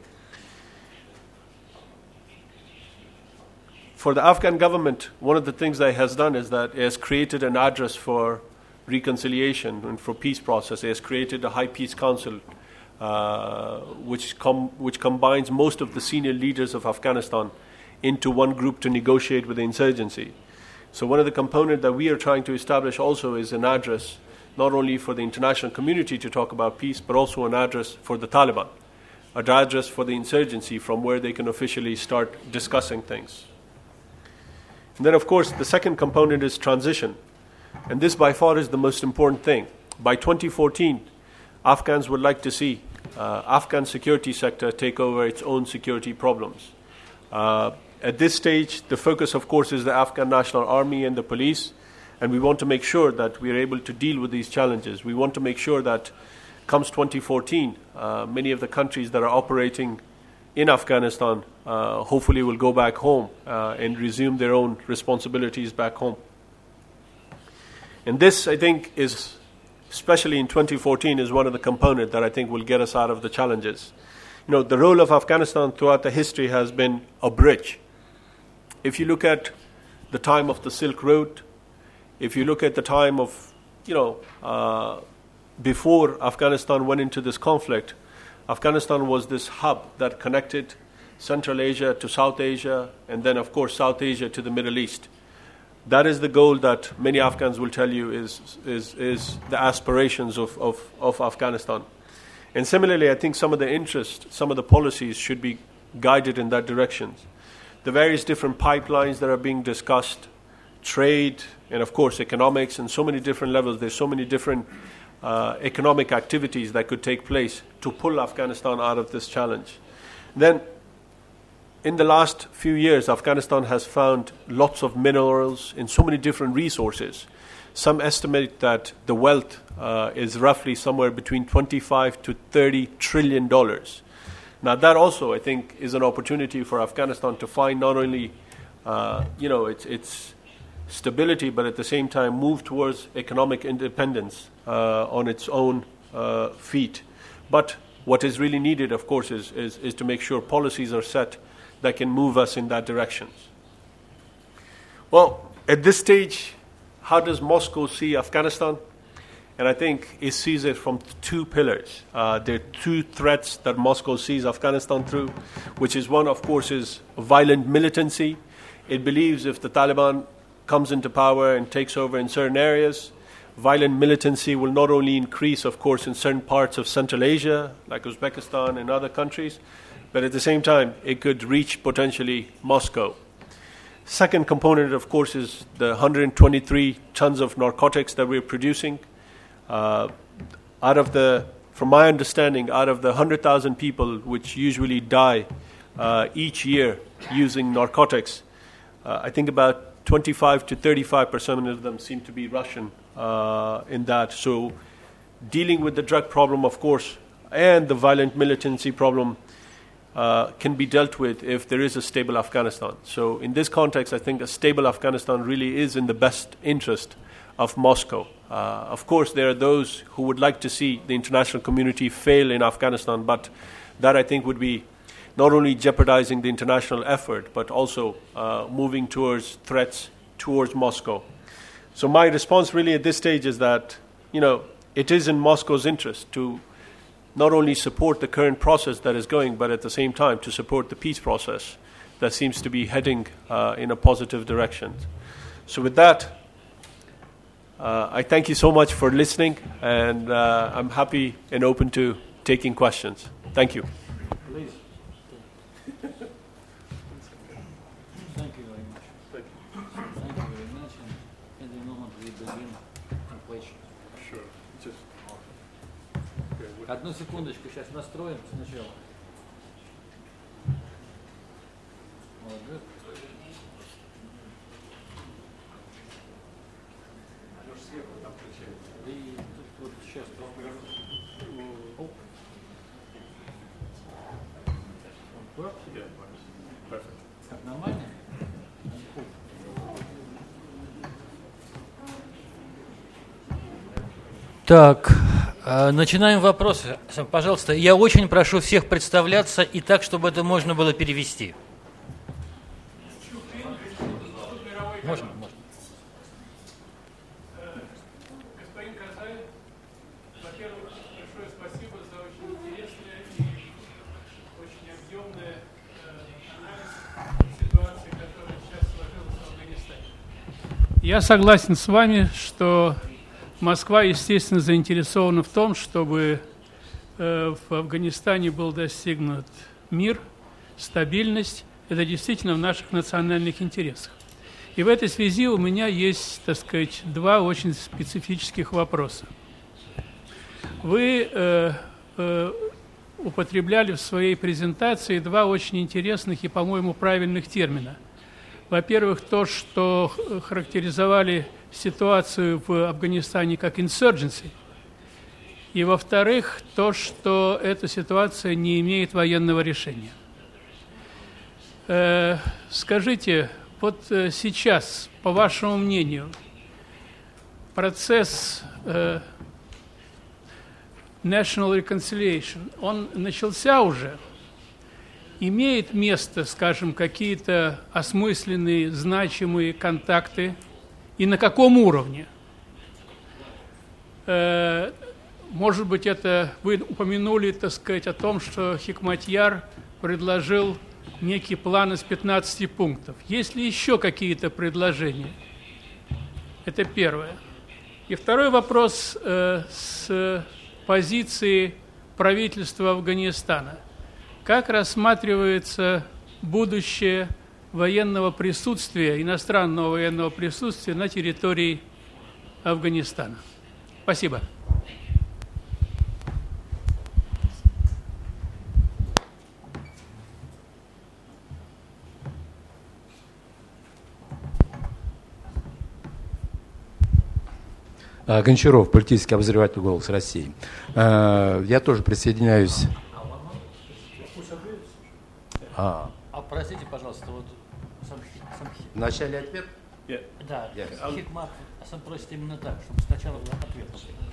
Speaker 2: For the Afghan government, one of the things that it has done is that it has created an address for reconciliation and for peace process. It has created a High Peace Council, uh, which, com- which combines most of the senior leaders of Afghanistan into one group to negotiate with the insurgency. So one of the components that we are trying to establish also is an address, not only for the international community to talk about peace, but also an address for the Taliban, an address for the insurgency from where they can officially start discussing things. And then, of course, the second component is transition. And this by far is the most important thing. By twenty fourteen, Afghans would like to see uh, Afghan security sector take over its own security problems. Uh, at this stage, the focus, of course, is the Afghan National Army and the police, and we want to make sure that we are able to deal with these challenges. We want to make sure that comes twenty fourteen, uh, many of the countries that are operating in Afghanistan uh, hopefully will go back home uh, and resume their own responsibilities back home. And this, I think, is, especially in twenty fourteen, is one of the components that I think will get us out of the challenges. You know, the role of Afghanistan throughout the history has been a bridge. If you look at the time of the Silk Road, if you look at the time of, you know, uh, before Afghanistan went into this conflict, Afghanistan was this hub that connected Central Asia to South Asia, and then, of course, South Asia to the Middle East. That is the goal that many Afghans will tell you is is, is the aspirations of, of, of Afghanistan. And similarly, I think some of the interests, some of the policies should be guided in that direction. The various different pipelines that are being discussed, trade, and of course economics, and so many different levels. There's so many different uh, economic activities that could take place to pull Afghanistan out of this challenge. Then, in the last few years, Afghanistan has found lots of minerals and so many different resources. Some estimate that the wealth uh, is roughly somewhere between twenty-five to thirty trillion dollars. Now, that also, I think, is an opportunity for Afghanistan to find not only, uh, you know, its its stability, but at the same time move towards economic independence uh, on its own uh, feet. But what is really needed, of course, is, is is to make sure policies are set that can move us in that direction. Well, at this stage, how does Moscow see Afghanistan? And I think it sees it from two pillars. Uh, there are two threats that Moscow sees Afghanistan through, which is one, of course, is violent militancy. It believes if the Taliban comes into power and takes over in certain areas, violent militancy will not only increase, of course, in certain parts of Central Asia, like Uzbekistan and other countries, but at the same time, it could reach potentially Moscow. Second component, of course, is the one hundred twenty-three tons of narcotics that we're producing. Uh, out of the, from my understanding, out of the one hundred thousand people which usually die uh, each year using narcotics, uh, I think about twenty-five to thirty-five percent of them seem to be Russian uh, in that. So dealing with the drug problem, of course, and the violent militancy problem Uh, can be dealt with if there is a stable Afghanistan. So in this context, I think a stable Afghanistan really is in the best interest of Moscow. Uh, of course, there are those who would like to see the international community fail in Afghanistan, but that I think would be not only jeopardizing the international effort, but also uh, moving towards threats towards Moscow. So my response really at this stage is that, you know, it is in Moscow's interest to not only support the current process that is going, but at the same time to support the peace process that seems to be heading uh, in a positive direction. So with that, uh, I thank you so much for listening, and uh, I'm happy and open to taking questions. Thank you.
Speaker 3: Please. Thank you very much. Thank you. Thank you very much. And in a moment we begin the question.
Speaker 2: Sure. Just
Speaker 3: Одну секундочку, сейчас настроим сначала. Молодец. И тут вот сейчас. Оп. Как нормально? Так, начинаем вопросы. Пожалуйста, я очень прошу всех представляться и так, чтобы это можно было перевести. Можно, можно.
Speaker 4: Господин Казай, во-первых, большое спасибо за очень интересное и очень объемное анализ ситуации, которая сейчас сложилась в Афганистане. Я согласен с вами, что Москва, естественно, заинтересована в том, чтобы э, в Афганистане был достигнут мир, стабильность. Это действительно в наших национальных интересах. И в этой связи у меня есть, так сказать, два очень специфических вопроса. Вы э, э, употребляли в своей презентации два очень интересных и, по-моему, правильных термина. Во-первых, то, что характеризовали ситуацию в Афганистане как insurgency, и, во-вторых, то, что эта ситуация не имеет военного решения. Э, скажите, вот э, сейчас, по вашему мнению, процесс э, national reconciliation, он начался уже? Имеет место, скажем, какие-то осмысленные, значимые контакты? И на каком уровне? Э, может быть, это вы упомянули, так сказать, о том, что Хикматьяр предложил некий план из пятнадцати пунктов. Есть ли еще какие-то предложения? Это первое. И второй вопрос э, с позиции правительства Афганистана. Как рассматривается будущее военного присутствия, иностранного военного присутствия на территории Афганистана? Спасибо.
Speaker 5: Гончаров, политический обозреватель «Голос России». Я тоже присоединяюсь.
Speaker 3: А, а простите, пожалуйста, вот сам, сам...
Speaker 5: Вначале ответ?
Speaker 2: Yeah.
Speaker 3: Да,
Speaker 2: Yeah.
Speaker 3: Хикмат сам просит именно так, чтобы сначала был ответ.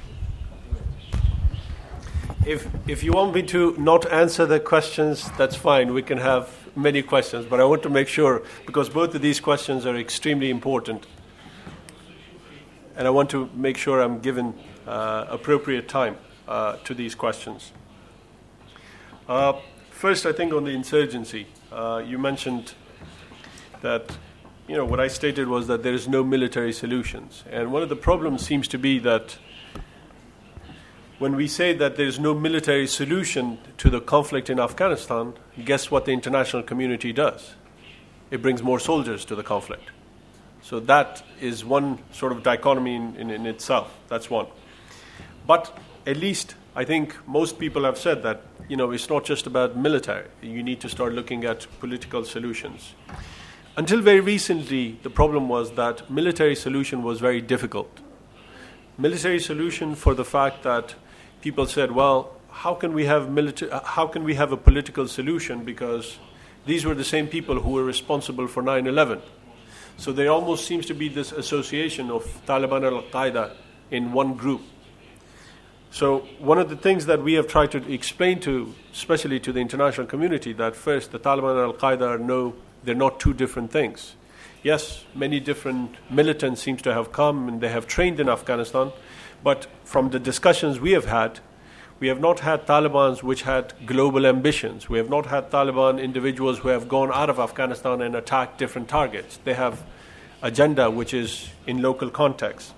Speaker 2: If, if you want me to not answer the questions, that's fine. We can have many questions. But I want to make sure, because both of these questions are extremely important, and I want to make sure I'm given uh, appropriate time uh, to these questions. Uh, first, I think on the insurgency, uh, you mentioned that, you know, what I stated was that there is no military solutions. And one of the problems seems to be that when we say that there is no military solution to the conflict in Afghanistan, guess what the international community does? It brings more soldiers to the conflict. So that is one sort of dichotomy in, in, in itself. That's one. But at least I think most people have said that, you know, it's not just about military. You need to start looking at political solutions. Until very recently, the problem was that military solution was very difficult. Military solution for the fact that people said, well, how can we have military, how can we have a political solution, because these were the same people who were responsible for nine eleven. So there almost seems to be this association of Taliban and Al-Qaeda in one group. So one of the things that we have tried to explain to, especially to the international community, that first, the Taliban and Al-Qaeda are no, they're not two different things. yes, many different militants seems to have come and they have trained in Afghanistan, but from the discussions we have had, we have not had Talibans which had global ambitions. We have not had Taliban individuals who have gone out of Afghanistan and attacked different targets. They have agenda which is in local context.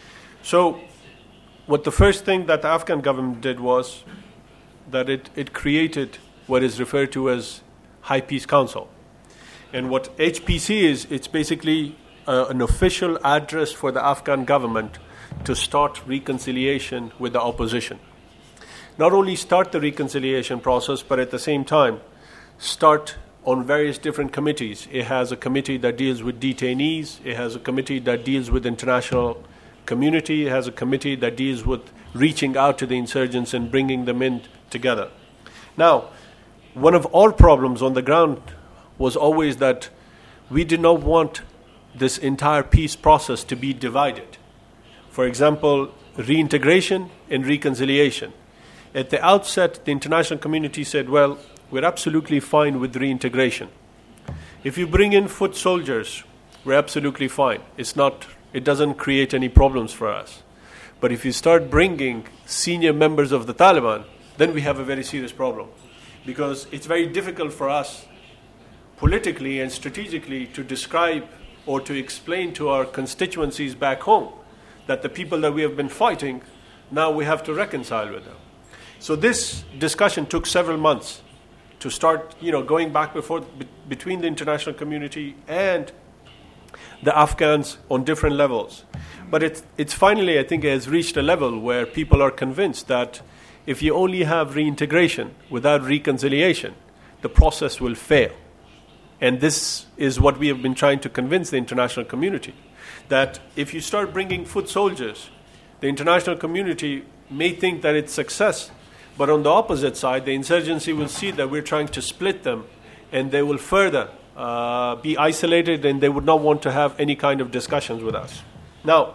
Speaker 2: So what the first thing that the Afghan government did was that it, it created what is referred to as High Peace Council. And what H P C is, it's basically uh, an official address for the Afghan government to start reconciliation with the opposition. Not only start the reconciliation process, but at the same time, start on various different committees. It has a committee that deals with detainees. It has a committee that deals with international community. It has a committee that deals with reaching out to the insurgents and bringing them in together. Now, one of all problems on the ground was always that we did not want this entire peace process to be divided. For example, reintegration and reconciliation. At the outset, the international community said, well, we're absolutely fine with reintegration. If you bring in foot soldiers, we're absolutely fine. It's not, it doesn't create any problems for us. But if you start bringing senior members of the Taliban, then we have a very serious problem. Because it's very difficult for us politically and strategically to describe or to explain to our constituencies back home that the people that we have been fighting, now we have to reconcile with them. So this discussion took several months to start, you know, going back before be, between the international community and the Afghans on different levels. But it's, it's finally, I think, it has reached a level where people are convinced that if you only have reintegration without reconciliation, the process will fail. And this is what we have been trying to convince the international community, that if you start bringing foot soldiers, the international community may think that it's success. But on the opposite side, the insurgency will see that we're trying to split them, and they will further uh, be isolated, and they would not want to have any kind of discussions with us. Now,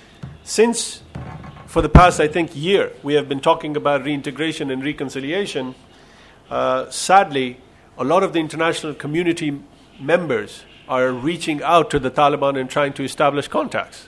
Speaker 2: since for the past, I think, year, we have been talking about reintegration and reconciliation, uh, sadly, a lot of the international community members are reaching out to the Taliban and trying to establish contacts.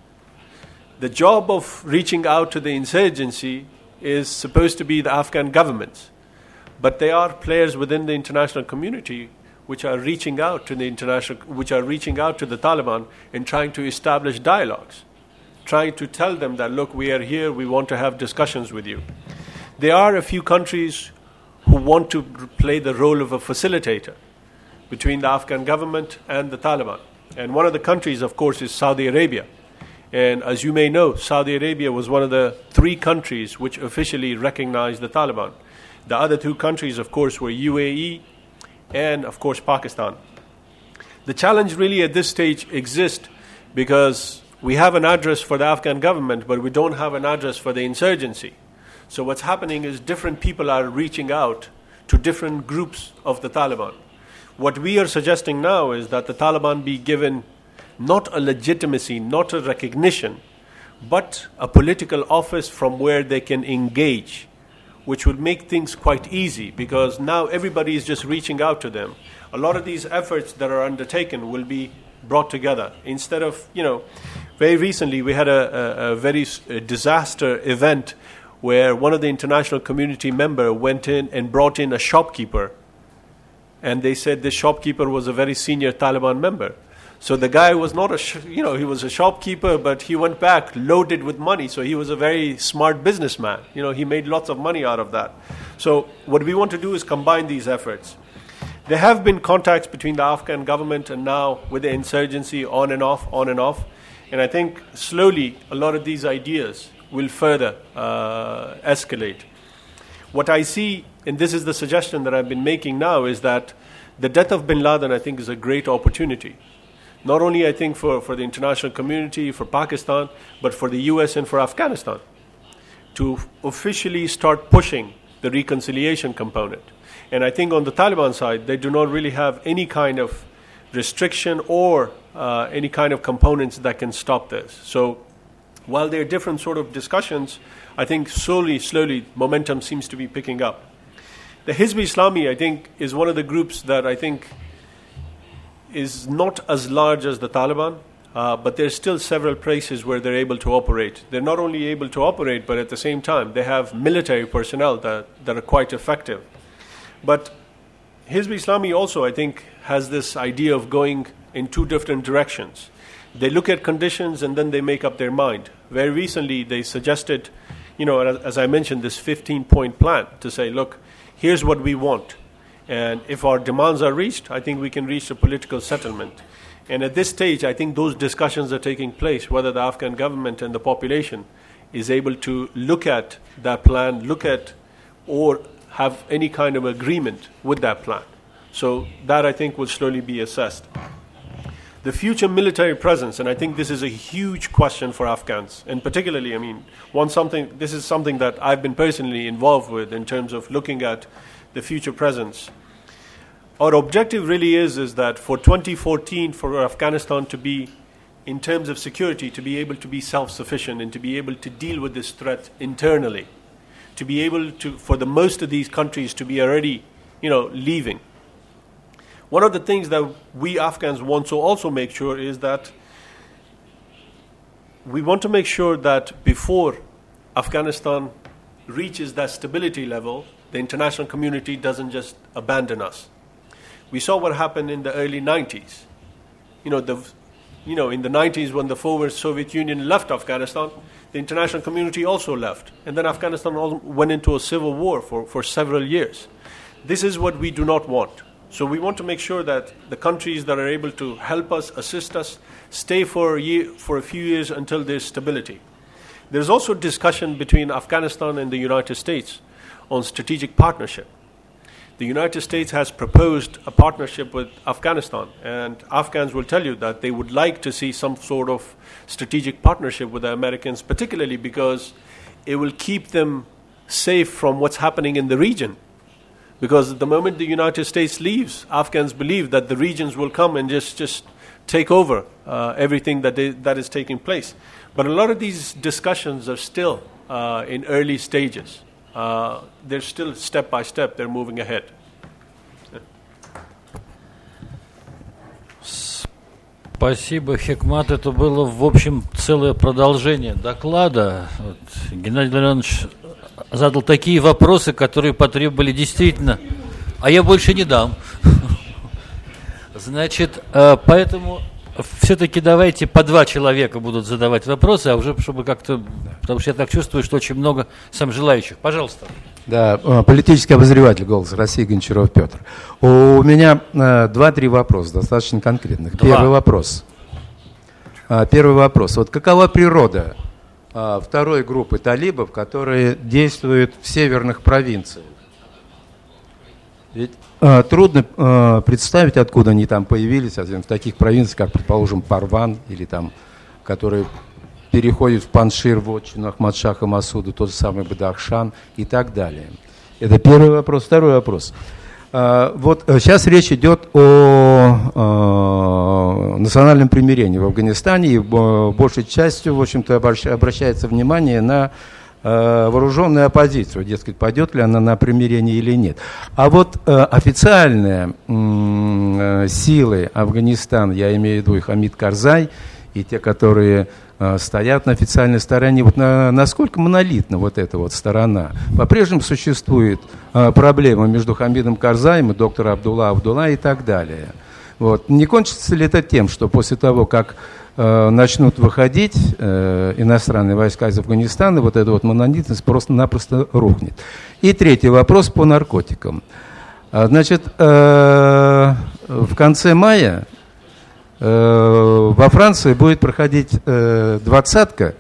Speaker 2: The job of reaching out to the insurgency is supposed to be the Afghan governments, but there are players within the international community which are reaching out to the international, which are reaching out to the Taliban and trying to establish dialogues, trying to tell them that, look, we are here, we want to have discussions with you. There are a few countries who want to play the role of a facilitator between the Afghan government and the Taliban. And one of the countries, of course, is Saudi Arabia. And as you may know, Saudi Arabia was one of the three countries which officially recognized the Taliban. The other two countries, of course, were U A E and, of course, Pakistan. The challenge really at this stage exists because we have an address for the Afghan government, but we don't have an address for the insurgency. So what's happening is different people are reaching out to different groups of the Taliban. What we are suggesting now is that the Taliban be given not a legitimacy, not a recognition, but a political office from where they can engage, which would make things quite easy because now everybody is just reaching out to them. A lot of these efforts that are undertaken will be brought together. Instead of, you know, very recently we had a, a, a very a disaster event where one of the international community members went in and brought in a shopkeeper, and they said this shopkeeper was a very senior Taliban member. So the guy was not a, sh- you know, he was a shopkeeper, but he went back loaded with money. So he was a very smart businessman. You know, he made lots of money out of that. So what we want to do is combine these efforts. There have been contacts between the Afghan government and now with the insurgency on and off, on and off. And I think slowly a lot of these ideas will further uh, escalate. What I see, and this is the suggestion that I've been making now, is that the death of bin Laden, I think, is a great opportunity. Not only, I think, for, for the international community, for Pakistan, but for the U S and for Afghanistan, to officially start pushing the reconciliation component. And I think on the Taliban side, they do not really have any kind of restriction or uh, any kind of components that can stop this. So while there are different sort of discussions, I think slowly, slowly, momentum seems to be picking up. The Hizb Islami, I think, is one of the groups that I think is not as large as the Taliban, uh, but there's still several places where they're able to operate. They're not only able to operate, but at the same time, they have military personnel that, that are quite effective. But Hizb Islami also, I think, has this idea of going in two different directions. They look at conditions and then they make up their mind. Very recently, they suggested, you know, as I mentioned, this fifteen-point plan to say, look, here's what we want. And if our demands are reached, I think we can reach a political settlement. And at this stage, I think those discussions are taking place, whether the Afghan government and the population is able to look at that plan, look at or have any kind of agreement with that plan. So that, I think, will slowly be assessed. The future military presence, and I think this is a huge question for Afghans, and particularly, I mean, one something. This is something that I've been personally involved with in terms of looking at the future presence. Our objective really is, is that for twenty fourteen, for Afghanistan to be, in terms of security, to be able to be self-sufficient and to be able to deal with this threat internally, to be able to, for the most of these countries to be already, you know, leaving. One of the things that we Afghans want to also make sure is that we want to make sure that before Afghanistan reaches that stability level, the international community doesn't just abandon us. We saw what happened in the early nineties. You know, the, you know, in the nineties when the former Soviet Union left Afghanistan, the international community also left. And then Afghanistan went into a civil war for, for several years. This is what we do not want. So we want to make sure that the countries that are able to help us, assist us, stay for a year, for a few years until there's stability. There's also discussion between Afghanistan and the United States on strategic partnership. The United States has proposed a partnership with Afghanistan, and Afghans will tell you that they would like to see some sort of strategic partnership with the Americans, particularly because it will keep them safe from what's happening in the region. Because the moment the United States leaves, Afghans believe that the regions will come and just, just take over uh, everything that they, that is taking place. But a lot of these discussions are still uh, in early stages. Uh, they're still step by step, they're moving ahead.
Speaker 3: Спасибо, Хикмат. Это было, в общем, целое продолжение доклада. Вот, Геннадий Леонидович задал такие вопросы, которые потребовали действительно... А я больше не дам. Значит, поэтому все-таки давайте по два человека будут задавать вопросы, а уже чтобы как-то... Потому что я так чувствую, что очень много сам желающих. Пожалуйста.
Speaker 5: Да, политический обозреватель «Голос России» Гончаров Петр. У меня два-три вопроса, достаточно конкретных. Два. Первый вопрос. Первый вопрос. Вот какова природа второй группы талибов, которые действуют в северных провинциях? Ведь э, трудно э, представить, откуда они там появились, в таких провинциях, как, предположим, Парван, или там, которые переходят в Паншир, в отчину Ахмад-Шаха Масуда, тот же самый Бадахшан и так далее. Это первый вопрос. Второй вопрос. Э, вот сейчас речь идет о э, национальном примирении в Афганистане, и э, большей частью, в общем-то, обращается внимание на вооруженную оппозицию, дескать, пойдет ли она на примирение или нет. А вот э, официальные э, силы Афганистана, я имею в виду и Хамид Карзай, и те, которые э, стоят на официальной стороне, вот на, насколько монолитна вот эта вот сторона? По-прежнему существует э, проблема между Хамидом Карзаем и доктором Абдулла Абдулла и так далее. Вот. Не кончится ли это тем, что после того, как начнут выходить э, иностранные войска из Афганистана, вот эта вот монолитность просто-напросто рухнет. И третий вопрос по наркотикам. Значит, э, в конце мая э, во Франции будет проходить э, двадцатка,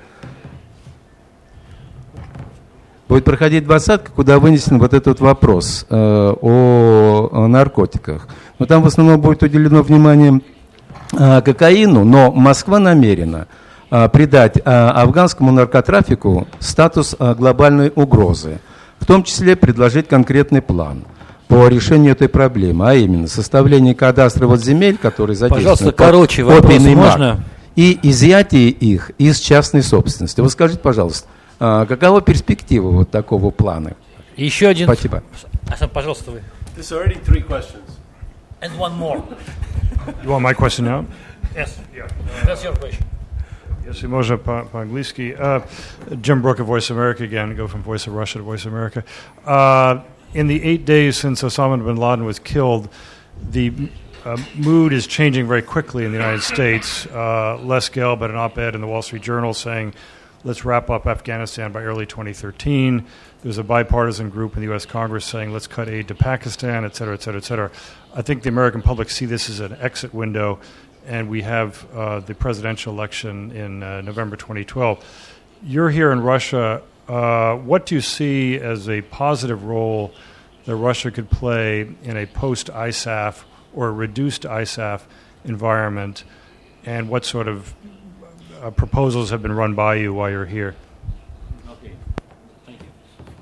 Speaker 5: будет проходить двадцатка, куда вынесен вот этот вопрос э, о, о наркотиках. Но там в основном будет уделено внимание кокаину, но Москва намерена а, придать а, афганскому наркотрафику статус а, глобальной угрозы, в том числе предложить конкретный план по решению этой проблемы, а именно составление кадастра вот земель, которые задействованы
Speaker 3: по опийный маг,
Speaker 5: и изъятие их из частной собственности. Вот скажите, пожалуйста, а, какова перспектива вот такого плана?
Speaker 3: Еще один.
Speaker 5: Спасибо.
Speaker 3: Асан, пожалуйста, вы.
Speaker 2: There's already three questions.
Speaker 3: And one more.
Speaker 6: You want my question now?
Speaker 3: Yes, yeah. That's your question.
Speaker 6: Если можно по-английски. Uh, Jim Brooke of Voice of America again, go from Voice of Russia to Voice of America. Uh, in the eight days since Osama bin Laden was killed, the uh, mood is changing very quickly in the United States. Uh, Les Gelb had an op-ed in the Wall Street Journal saying, let's wrap up Afghanistan by early twenty thirteen. There's a bipartisan group in the U S Congress saying, let's cut aid to Pakistan, et cetera, et cetera, et cetera. I think the American public see this as an exit window, and we have uh, the presidential election in uh, November twenty twelve. You're here in Russia. Uh, what do you see as a positive role that Russia could play in a post-I S A F or a reduced I S A F environment, and what sort of uh, proposals have been run by you while you're here?
Speaker 3: Okay, thank you.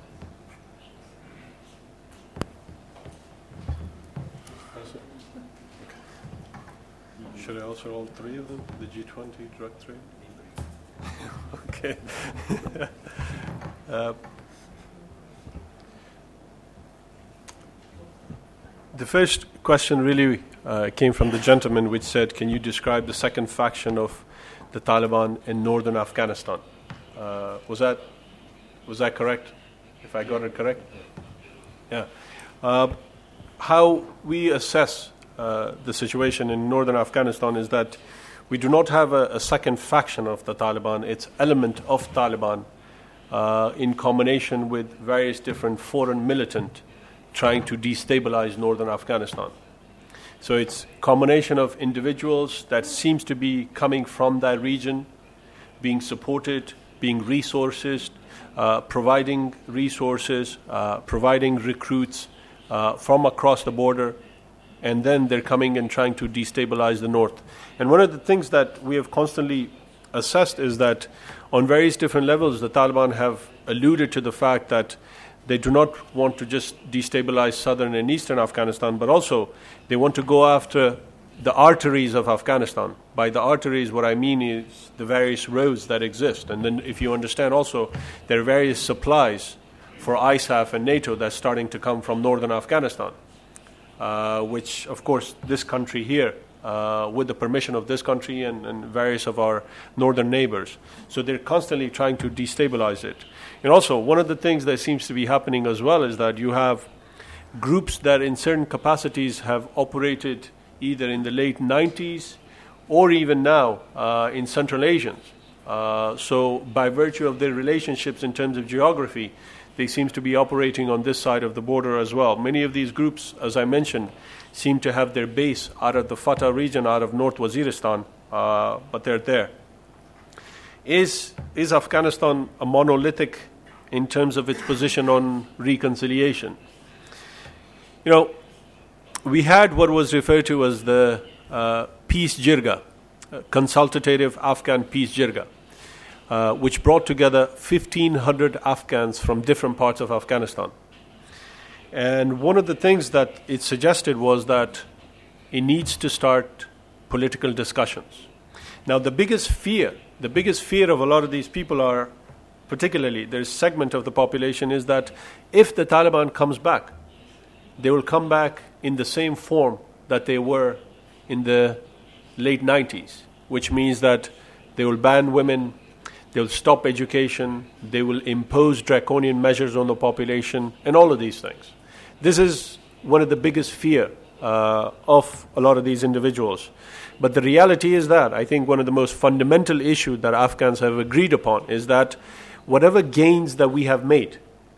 Speaker 2: Should I answer all three of them? The G twenty drug trade? Okay. uh, the first question really uh, came from the gentleman, which said, can you describe the second faction of the Taliban in northern Afghanistan? Uh, was that was that correct? If I got it correct? Yeah. Uh, how we assess uh, the situation in northern Afghanistan is that we do not have a, a second faction of the Taliban. It's element of Taliban uh, in combination with various different foreign militant trying to destabilize northern Afghanistan. So it's a combination of individuals that seems to be coming from that region, being supported, being resources, uh, providing resources, uh, providing recruits uh, from across the border, and then they're coming and trying to destabilize the north. And one of the things that we have constantly assessed is that on various different levels, the Taliban have alluded to the fact that they do not want to just destabilize southern and eastern Afghanistan, but also they want to go after the arteries of Afghanistan. By the arteries, what I mean is the various roads that exist. And then if you understand also, there are various supplies for I S A F and NATO that's starting to come from northern Afghanistan. Uh, which, of course, this country here, uh, with the permission of this country and, and various of our northern neighbors. So they're constantly trying to destabilize it. And also, one of the things that seems to be happening as well is that you have groups that in certain capacities have operated either in the late nineties or even now uh, in Central Asia. Uh, so by virtue of their relationships in terms of geography, they seem to be operating on this side of the border as well. Many of these groups, as I mentioned, seem to have their base out of the Fatah region, out of North Waziristan, uh, but they're there. Is, is Afghanistan a monolithic in terms of its position on reconciliation? You know, we had what was referred to as the uh, Peace Jirga, uh, Consultative Afghan Peace Jirga. Uh, which brought together fifteen hundred Afghans from different parts of Afghanistan. And one of the things that it suggested was that it needs to start political discussions. Now, the biggest fear, the biggest fear of a lot of these people are, particularly there's a segment of the population, is that if the Taliban comes back, they will come back in the same form that they were in the late nineties, which means that they will ban women, they'll stop education, they will impose draconian measures on the population, and all of these things. This is one of the biggest fear uh, of a lot of these individuals. But the reality is that I think one of the most fundamental issues that Afghans have agreed upon is that whatever gains that we have made,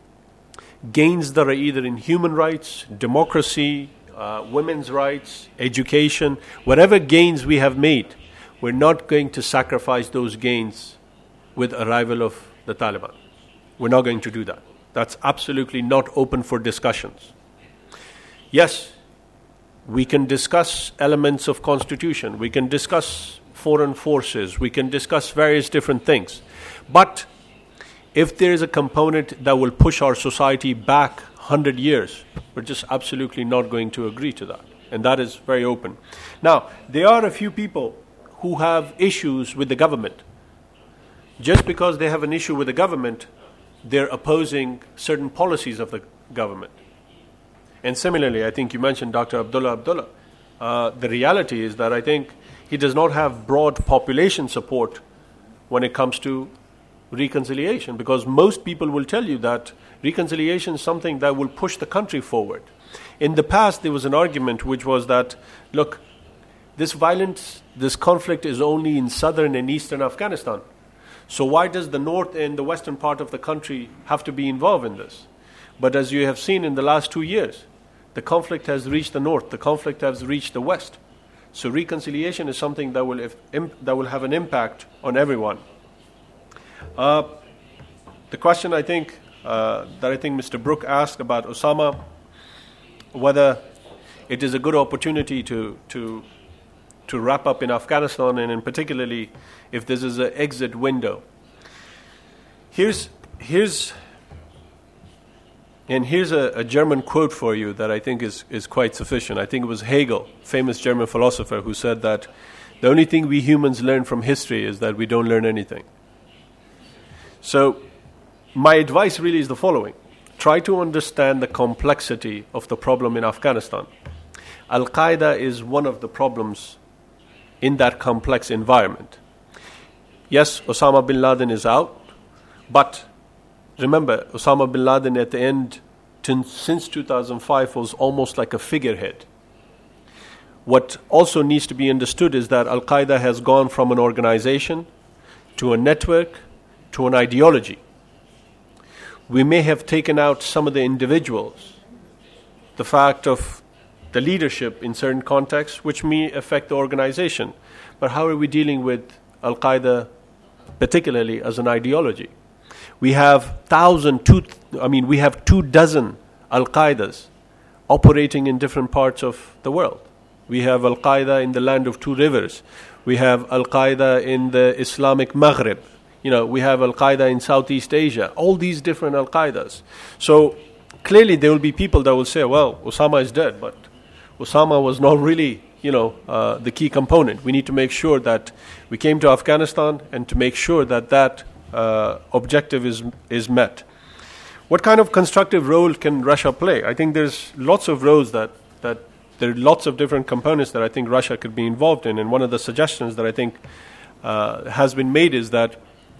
Speaker 2: gains that are either in human rights, democracy, uh, women's rights, education, whatever gains we have made, we're not going to sacrifice those gains with arrival of the Taliban. We're not going to do that. That's absolutely not open for discussions. Yes, we can discuss elements of constitution. We can discuss foreign forces. We can discuss various different things. But if there is a component that will push our society back one hundred years, we're just absolutely not going to agree to that. And that is very open. Now, there are a few people who have issues with the government. Just because they have an issue with the government, they're opposing certain policies of the government. And similarly, I think you mentioned Doctor Abdullah Abdullah. uh, the reality is that I think he does not have broad population support when it comes to reconciliation, because most people will tell you that reconciliation is something that will push the country forward. In the past, there was an argument which was that, look, this violence, this conflict is only in southern and eastern Afghanistan. So why does the north and the western part of the country have to be involved in this? But as you have seen in the last two years, the conflict has reached the north, the conflict has reached the west. So reconciliation is something that will, if, imp, that will have an impact on everyone. Uh, the question I think uh, that I think Mister Brook asked about Osama, whether it is a good opportunity to to to wrap up in Afghanistan, and in particularly if this is an exit window. Here's here's and here's a, a German quote for you that I think is is quite sufficient. I think it was Hegel, famous German philosopher, who said that the only thing we humans learn from history is that we don't learn anything. So my advice really is the following. Try to understand the complexity of the problem in Afghanistan. Al-Qaeda is one of the problems in that complex environment. Yes, Osama bin Laden is out, but remember, Osama bin Laden at the end, t- since two thousand five, was almost like a figurehead. What also needs to be understood is that Al-Qaeda has gone from an organization to a network to an ideology. We may have taken out some of the individuals, the fact of the leadership in certain contexts, which may affect the organization. But how are we dealing with Al-Qaeda, particularly as an ideology? We have thousand, two, I mean, we have two dozen Al-Qaedas operating in different parts of the world. We have Al-Qaeda in the land of two rivers. We have Al-Qaeda in the Islamic Maghreb. You know, we have Al-Qaeda in Southeast Asia, all these different Al-Qaedas. So clearly there will be people that will say, well, Osama is dead, but Osama was not really, you know, uh, the key component. We need to make sure that we came to Afghanistan and to make sure that that uh, objective is is met. What kind of constructive role can Russia play? I think there's lots of roles that, that there are lots of different components that I think Russia could be involved in. And one of the suggestions that I think uh, has been made is that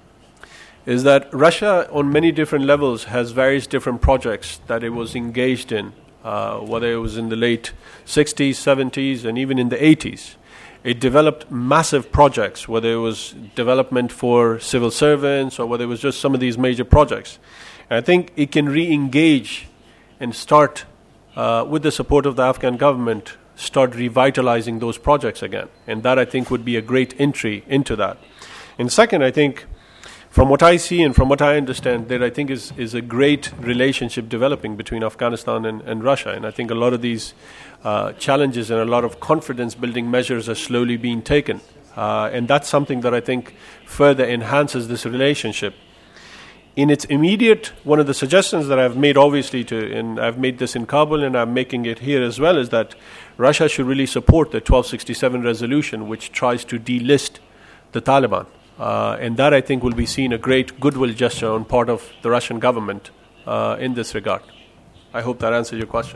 Speaker 2: is that Russia on many different levels has various different projects that it was engaged in, uh, whether it was in the late sixties, seventies, and even in the eighties. It developed massive projects, whether it was development for civil servants or whether it was just some of these major projects. And I think it can re-engage and start, uh, with the support of the Afghan government, start revitalizing those projects again. And that, I think, would be a great entry into that. And second, I think, from what I see and from what I understand, there I think is, is a great relationship developing between Afghanistan and, and Russia. And I think a lot of these uh, challenges and a lot of confidence-building measures are slowly being taken. Uh, and that's something that I think further enhances this relationship. In its immediate, one of the suggestions that I've made obviously to, and I've made this in Kabul and I'm making it here as well, is that Russia should really support the twelve sixty-seven resolution, which tries to delist the Taliban. Uh, and that, I think, will be seen a great goodwill gesture on part of the Russian government uh, in this regard. I hope that answers your question.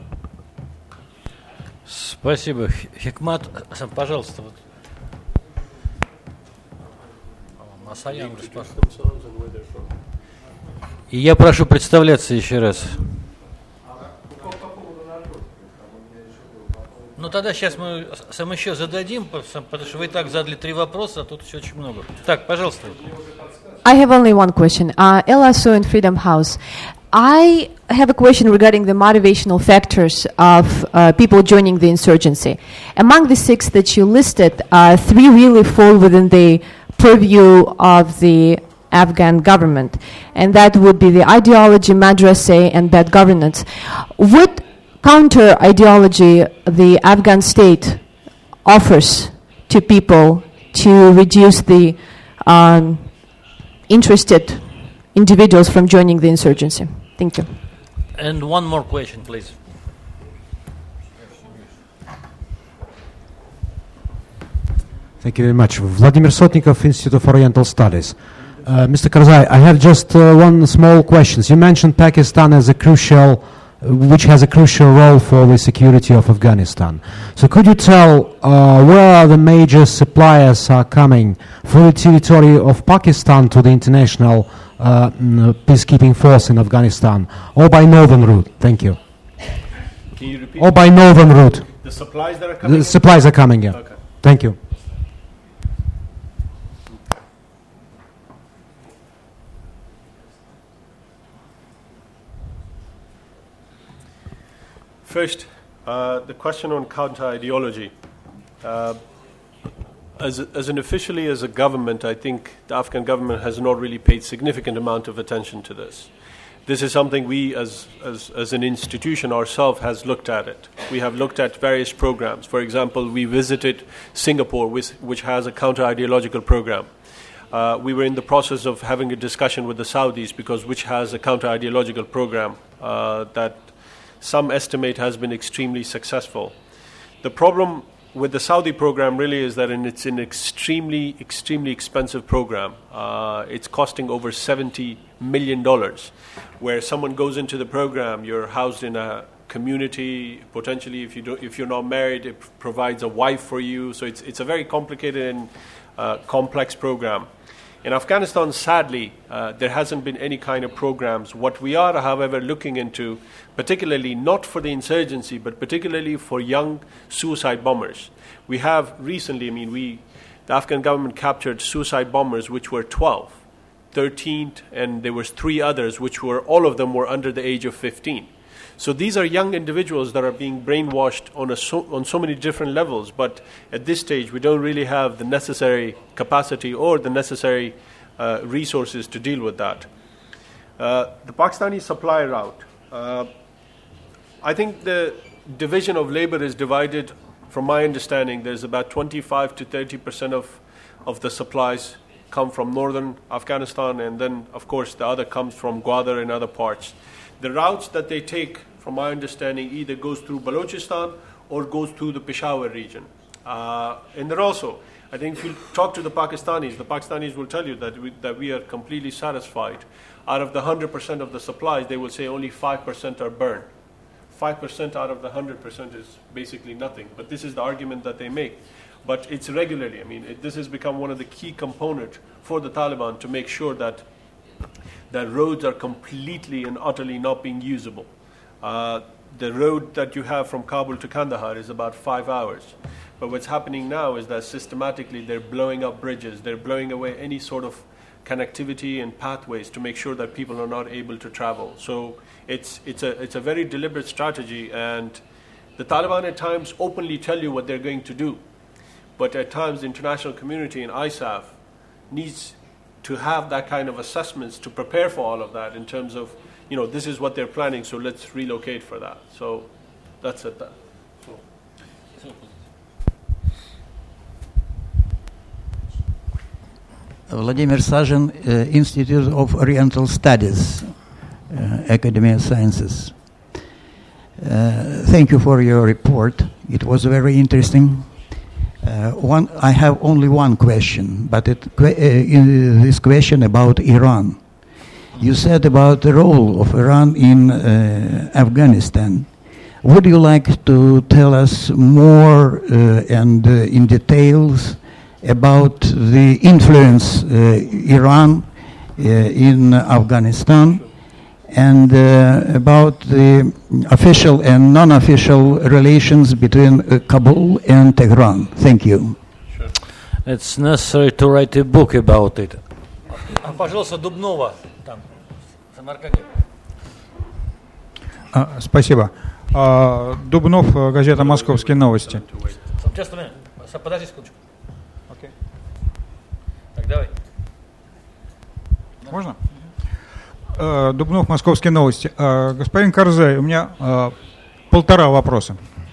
Speaker 3: Спасибо. Хикмат, пожалуйста. И я прошу представляться еще раз. Ну тогда сейчас мы сам еще зададим, потому что вы и так задали три вопроса, а тут еще очень много. Так, пожалуйста.
Speaker 7: I have only one question. Uh, Ella So in Freedom House. I have a question regarding the motivational factors of uh, people joining the insurgency. Among the six that you listed, uh, three really fall within the purview of the Afghan government, and that would be the ideology, madrasa, and bad governance. What counter ideology the Afghan state offers to people to reduce the um, interested individuals from joining the insurgency? Thank you.
Speaker 3: And one more question, please.
Speaker 8: Thank you very much. Vladimir Sotnikov, Institute of Oriental Studies. Uh, Mister Karzai, I have just uh, one small question. You mentioned Pakistan as a crucial which has a crucial role for the security of Afghanistan. So could you tell uh, where the major suppliers are coming from the territory of Pakistan to the international uh, peacekeeping force in Afghanistan, or by northern route? Thank you.
Speaker 2: Can you repeat?
Speaker 8: Or by northern route.
Speaker 2: The supplies that are coming
Speaker 8: The supplies are coming, yeah.
Speaker 2: Okay.
Speaker 8: Thank you.
Speaker 2: First, uh, the question on counter-ideology. Uh, as, as an officially, as a government, I think the Afghan government has not really paid significant amount of attention to this. This is something we, as, as, as an institution ourselves, has looked at it. We have looked at various programs. For example, we visited Singapore, which, which has a counter-ideological program. Uh, we were in the process of having a discussion with the Saudis, because which has a counter-ideological program uh, that some estimate has been extremely successful. The problem with the Saudi program really is that it's an extremely, extremely expensive program. Uh, it's costing over seventy million dollars. Where someone goes into the program, you're housed in a community. Potentially, if you do, if you're not married, it provides a wife for you. So it's it's a very complicated and uh, complex program. In Afghanistan, sadly, uh, there hasn't been any kind of programs. What we are, however, looking into, particularly not for the insurgency, but particularly for young suicide bombers. We have recently, I mean, we, the Afghan government captured suicide bombers, which were twelve, thirteen, and there was three others, which were, all of them were under the age of fifteen. So these are young individuals that are being brainwashed on, a so, on so many different levels, but at this stage we don't really have the necessary capacity or the necessary uh, resources to deal with that. Uh, the Pakistani supply route. Uh, I think the division of labor is divided, from my understanding, there's about twenty-five to thirty percent of, of the supplies come from northern Afghanistan, and then, of course, the other comes from Gwadar and other parts. The routes that they take, from my understanding, either goes through Balochistan or goes through the Peshawar region. Uh, and there also, I think if you talk to the Pakistanis, the Pakistanis will tell you that we, that we are completely satisfied. Out of the one hundred percent of the supplies, they will say only five percent are burned. five percent out of the one hundred percent is basically nothing. But this is the argument that they make. But it's regularly. I mean, it, this has become one of the key components for the Taliban to make sure that that roads are completely and utterly not being usable. Uh, the road that you have from Kabul to Kandahar is about five hours. But what's happening now is that systematically they're blowing up bridges. They're blowing away any sort of connectivity and pathways to make sure that people are not able to travel. So it's, it's, a, it's a very deliberate strategy. And the Taliban at times openly tell you what they're going to do. But at times the international community and I S A F needs to have that kind of assessments to prepare for all of that in terms of, you know, this is what they're planning, so let's relocate for that. So that's it. That.
Speaker 9: Vladimir Sajin, uh, Institute of Oriental Studies, uh, Academy of Sciences. Uh, thank you for your report. It was very interesting. Uh, one, I have only one question, but it, uh, in this question about Iran. You said about the role of Iran in uh, Afghanistan. Would you like to tell us more uh, and uh, in details about the influence uh, Iran uh, in Afghanistan and uh, about the official and non-official relations between uh, Kabul and Tehran? Thank you.
Speaker 3: Sure. It's necessary to write a book about it. Пожалуйста, Дубнова. Там.
Speaker 10: А, спасибо. А, Дубнов, газета «Московские новости».
Speaker 3: Подожди секундочку. Окей. Так, давай.
Speaker 10: Можно? А, Дубнов, «Московские новости». А, господин Карзай, у меня а, полтора вопроса.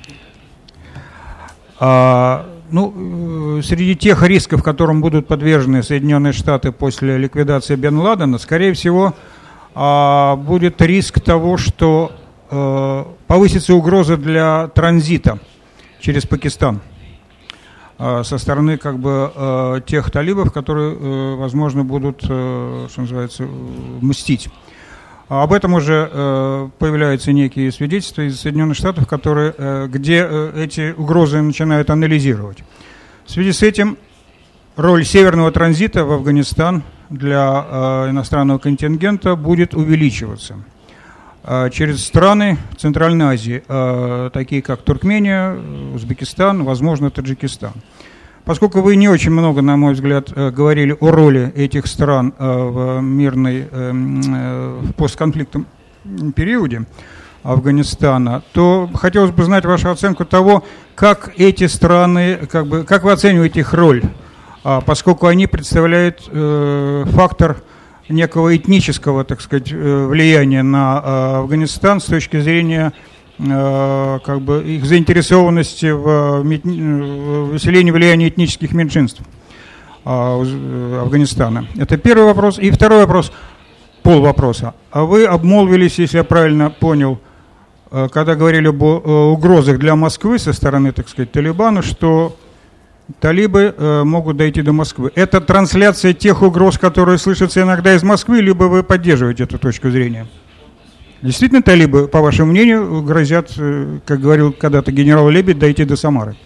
Speaker 10: А, ну, среди тех рисков, которым будут подвержены Соединенные Штаты после ликвидации Бен Ладена, скорее всего, а, будет риск того, что а, повысится угроза для транзита через Пакистан а, со стороны как бы а, тех талибов, которые, а, возможно, будут, а, что называется, мстить. Об этом уже э, появляются некие свидетельства из Соединенных Штатов, которые, э, где э, эти угрозы начинают анализировать. В связи с этим роль северного транзита в Афганистан для э, иностранного контингента будет увеличиваться. Э, через страны Центральной Азии, э, такие как Туркмения, Узбекистан, возможно, Таджикистан. Поскольку вы не очень много, на мой взгляд, говорили о роли этих стран в мирной, в постконфликтном периоде Афганистана, то хотелось бы знать вашу оценку того, как эти страны, как бы, как вы оцениваете их роль, поскольку они представляют фактор некого этнического, так сказать, влияния на Афганистан с точки зрения как бы их заинтересованности в усилении влияния этнических меньшинств Афганистана. Это первый вопрос. И второй вопрос, пол вопроса. А вы обмолвились, если я правильно понял, когда говорили об угрозах для Москвы со стороны, так сказать, Талибана, что талибы могут дойти до Москвы. Это трансляция тех угроз, которые слышатся иногда из Москвы, либо вы поддерживаете эту точку зрения? Действительно, талибы, по вашему мнению, грозят, как говорил когда-то генерал Лебедь, дойти до Самары?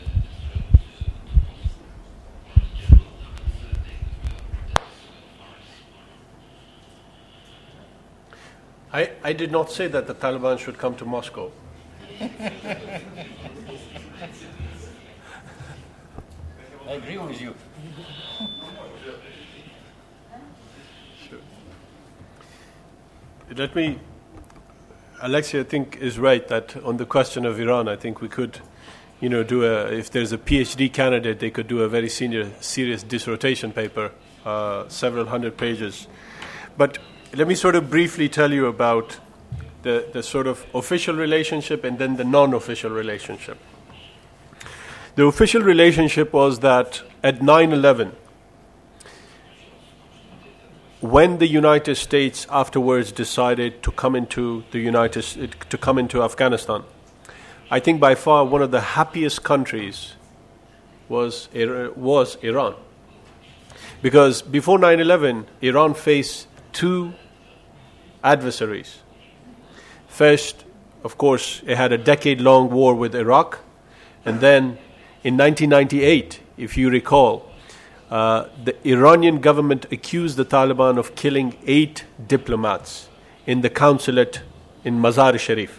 Speaker 2: I, I did not say that the Taliban should come to Moscow.
Speaker 3: I agree with you.
Speaker 2: Sure. Let me... Alexei, I think, is right that on the question of Iran, I think we could, you know, do a, if there's a PhD candidate, they could do a very senior, serious dissertation paper, uh, several hundred pages. But let me sort of briefly tell you about the, the sort of official relationship and then the non-official relationship. The official relationship was that at nine eleven, when the United States afterwards decided to come into the United to come into Afghanistan, I think by far one of the happiest countries was was Iran, because before nine eleven, Iran faced two adversaries. First, of course, it had a decade-long war with Iraq, and then in nineteen ninety-eight, if you recall, Uh, the Iranian government accused the Taliban of killing eight diplomats in the consulate in Mazar-e-Sharif.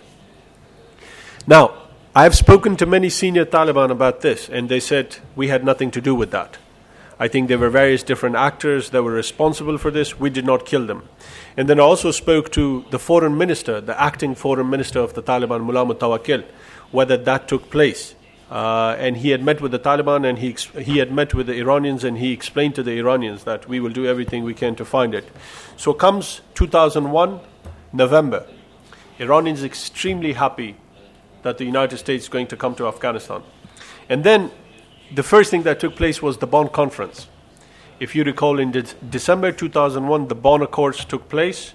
Speaker 2: Now, I've spoken to many senior Taliban about this, and they said we had nothing to do with that. I think there were various different actors that were responsible for this. We did not kill them. And then I also spoke to the foreign minister, the acting foreign minister of the Taliban, Mullah Mutawakkil, whether that took place. Uh, and he had met with the Taliban, and he ex- he had met with the Iranians, and he explained to the Iranians that we will do everything we can to find it. So comes two thousand one, November. Iranians extremely happy that the United States is going to come to Afghanistan. And then the first thing that took place was the Bonn Conference. If you recall, in de- December two thousand one, the Bonn Accords took place,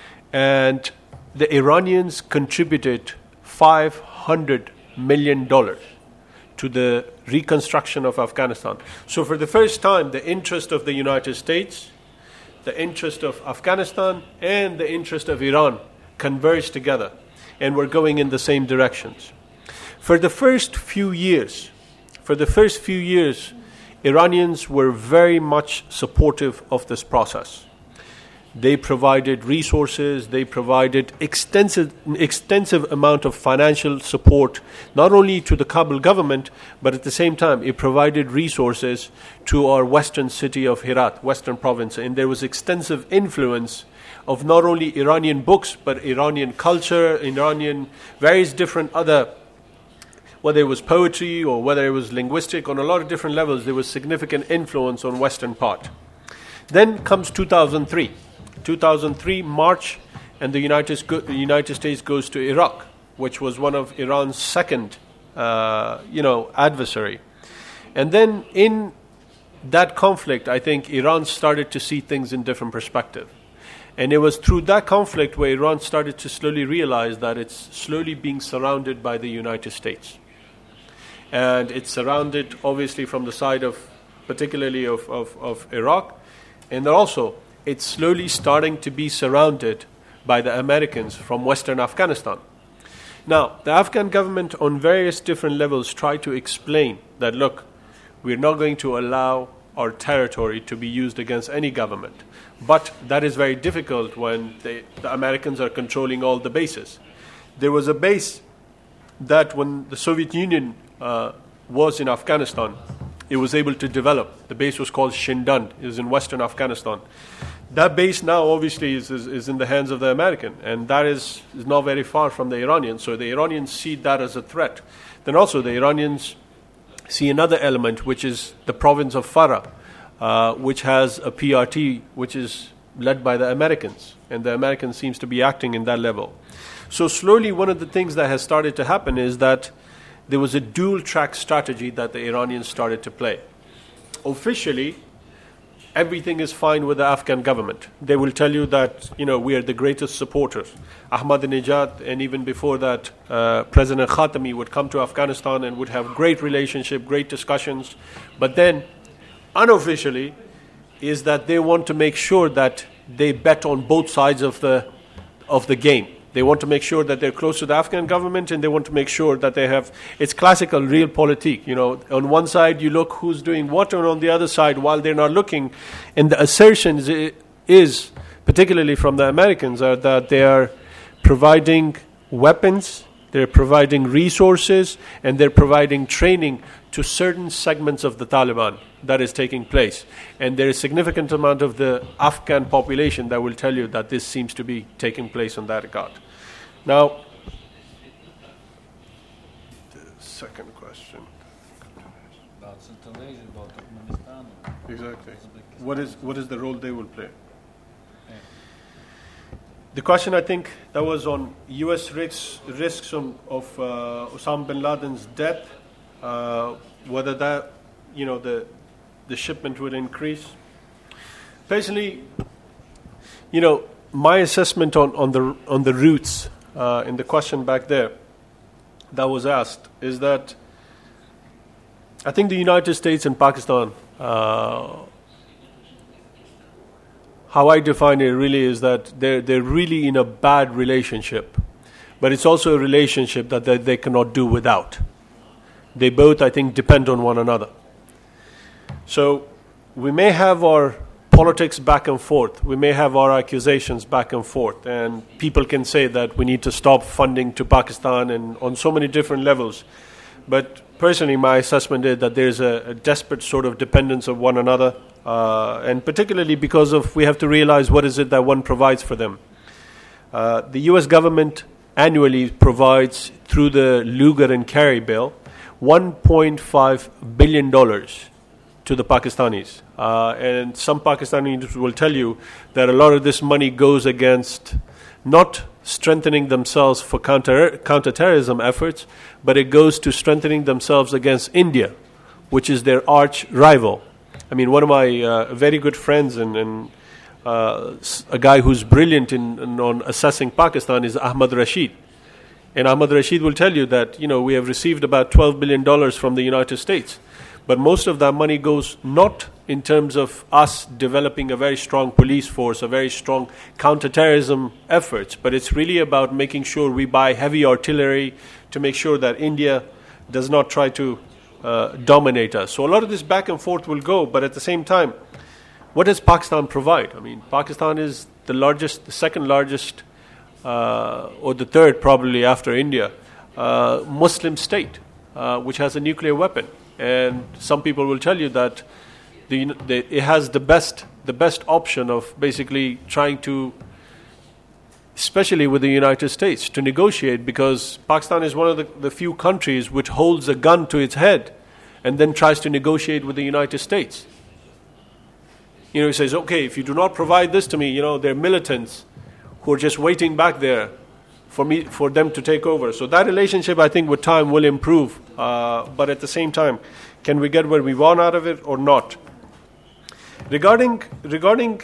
Speaker 2: and the Iranians contributed five hundred million dollars to the reconstruction of Afghanistan. So for the first time, the interest of the United States, the interest of Afghanistan, and the interest of Iran converged together, and were going in the same directions. For the first few years, for the first few years, Iranians were very much supportive of this process. They provided resources, they provided extensive extensive amount of financial support, not only to the Kabul government, but at the same time it provided resources to our western city of Herat, western province, and there was extensive influence of not only Iranian books, but Iranian culture, Iranian various different other, whether it was poetry or whether it was linguistic, on a lot of different levels, there was significant influence on western part. Then comes two thousand three. two thousand three, March, and the United, the United States goes to Iraq, which was one of Iran's second, uh, you know, adversary. And then in that conflict, I think Iran started to see things in different perspective. And it was through that conflict where Iran started to slowly realize that it's slowly being surrounded by the United States. And it's surrounded, obviously, from the side of, particularly of, of, of Iraq, and also it's slowly starting to be surrounded by the Americans from Western Afghanistan. Now, the Afghan government on various different levels tried to explain that, look, we're not going to allow our territory to be used against any government. But that is very difficult when they, the Americans are controlling all the bases. There was a base that when the Soviet Union uh, was in Afghanistan, it was able to develop. The base was called Shindand. It was in Western Afghanistan. That base now obviously is, is, is in the hands of the American, and that is, is not very far from the Iranians. So the Iranians see that as a threat. Then also the Iranians see another element, which is the province of Farah, uh, which has a P R T, which is led by the Americans, and the Americans seems to be acting in that level. So slowly one of the things that has started to happen is that there was a dual-track strategy that the Iranians started to play. Officially, everything is fine with the Afghan government. They will tell you that, you know, we are the greatest supporters. Ahmadinejad, and even before that, uh, President Khatami would come to Afghanistan and would have great relationship, great discussions. But then, unofficially, is that they want to make sure that they bet on both sides of the of the game. They want to make sure that they're close to the Afghan government, and they want to make sure that they have, it's classical realpolitik. You know, on one side you look who's doing what, and on the other side, while they're not looking, and the assertions is, particularly from the Americans, are that they are providing weapons, they're providing resources, and they're providing training to certain segments of the Taliban that is taking place. And there is a significant amount of the Afghan population that will tell you that this seems to be taking place on that regard. Now, the second question.
Speaker 3: About Central Asia, about Turkmenistan.
Speaker 2: Exactly. What is, what is the role they will play? The question, I think, that was on U S risks, risks on, of uh, Osama bin Laden's death, uh, whether that, you know, the the shipment would increase. Personally, you know, my assessment on, on the on the routes uh, in the question back there that was asked is that I think the United States and Pakistan, uh, how I define it really is that they're, they're really in a bad relationship, but it's also a relationship that they, they cannot do without. They both, I think, depend on one another. So we may have our politics back and forth. We may have our accusations back and forth. And people can say that we need to stop funding to Pakistan and on so many different levels. But personally, my assessment is that there's a, a desperate sort of dependence of one another. Uh, and particularly because of, we have to realize what is it that one provides for them. Uh, the U S government annually provides, through the Lugar and Carey bill, one point five billion dollars to the Pakistanis. Uh, and some Pakistanis will tell you that a lot of this money goes against not strengthening themselves for counter counterterrorism efforts, but it goes to strengthening themselves against India, which is their arch rival. I mean, one of my uh, very good friends and, and uh, a guy who's brilliant in, in on assessing Pakistan is Ahmad Rashid. And Ahmad Rashid will tell you that, you know, we have received about twelve billion dollars from the United States. But most of that money goes not in terms of us developing a very strong police force, a very strong counterterrorism efforts, but it's really about making sure we buy heavy artillery to make sure that India does not try to uh, dominate us. So a lot of this back and forth will go, but at the same time, what does Pakistan provide? I mean, Pakistan is the largest, the second largest, uh, or the third probably after India, uh, Muslim state, uh, which has a nuclear weapon. And some people will tell you that the, the, it has the best the best option of basically trying to, especially with the United States, to negotiate, because Pakistan is one of the, the few countries which holds a gun to its head and then tries to negotiate with the United States. You know, he says, okay, if you do not provide this to me, you know, there are militants who are just waiting back there for me, for them to take over. So that relationship, I think, with time will improve. Uh, but at the same time, can we get what we want out of it or not? Regarding regarding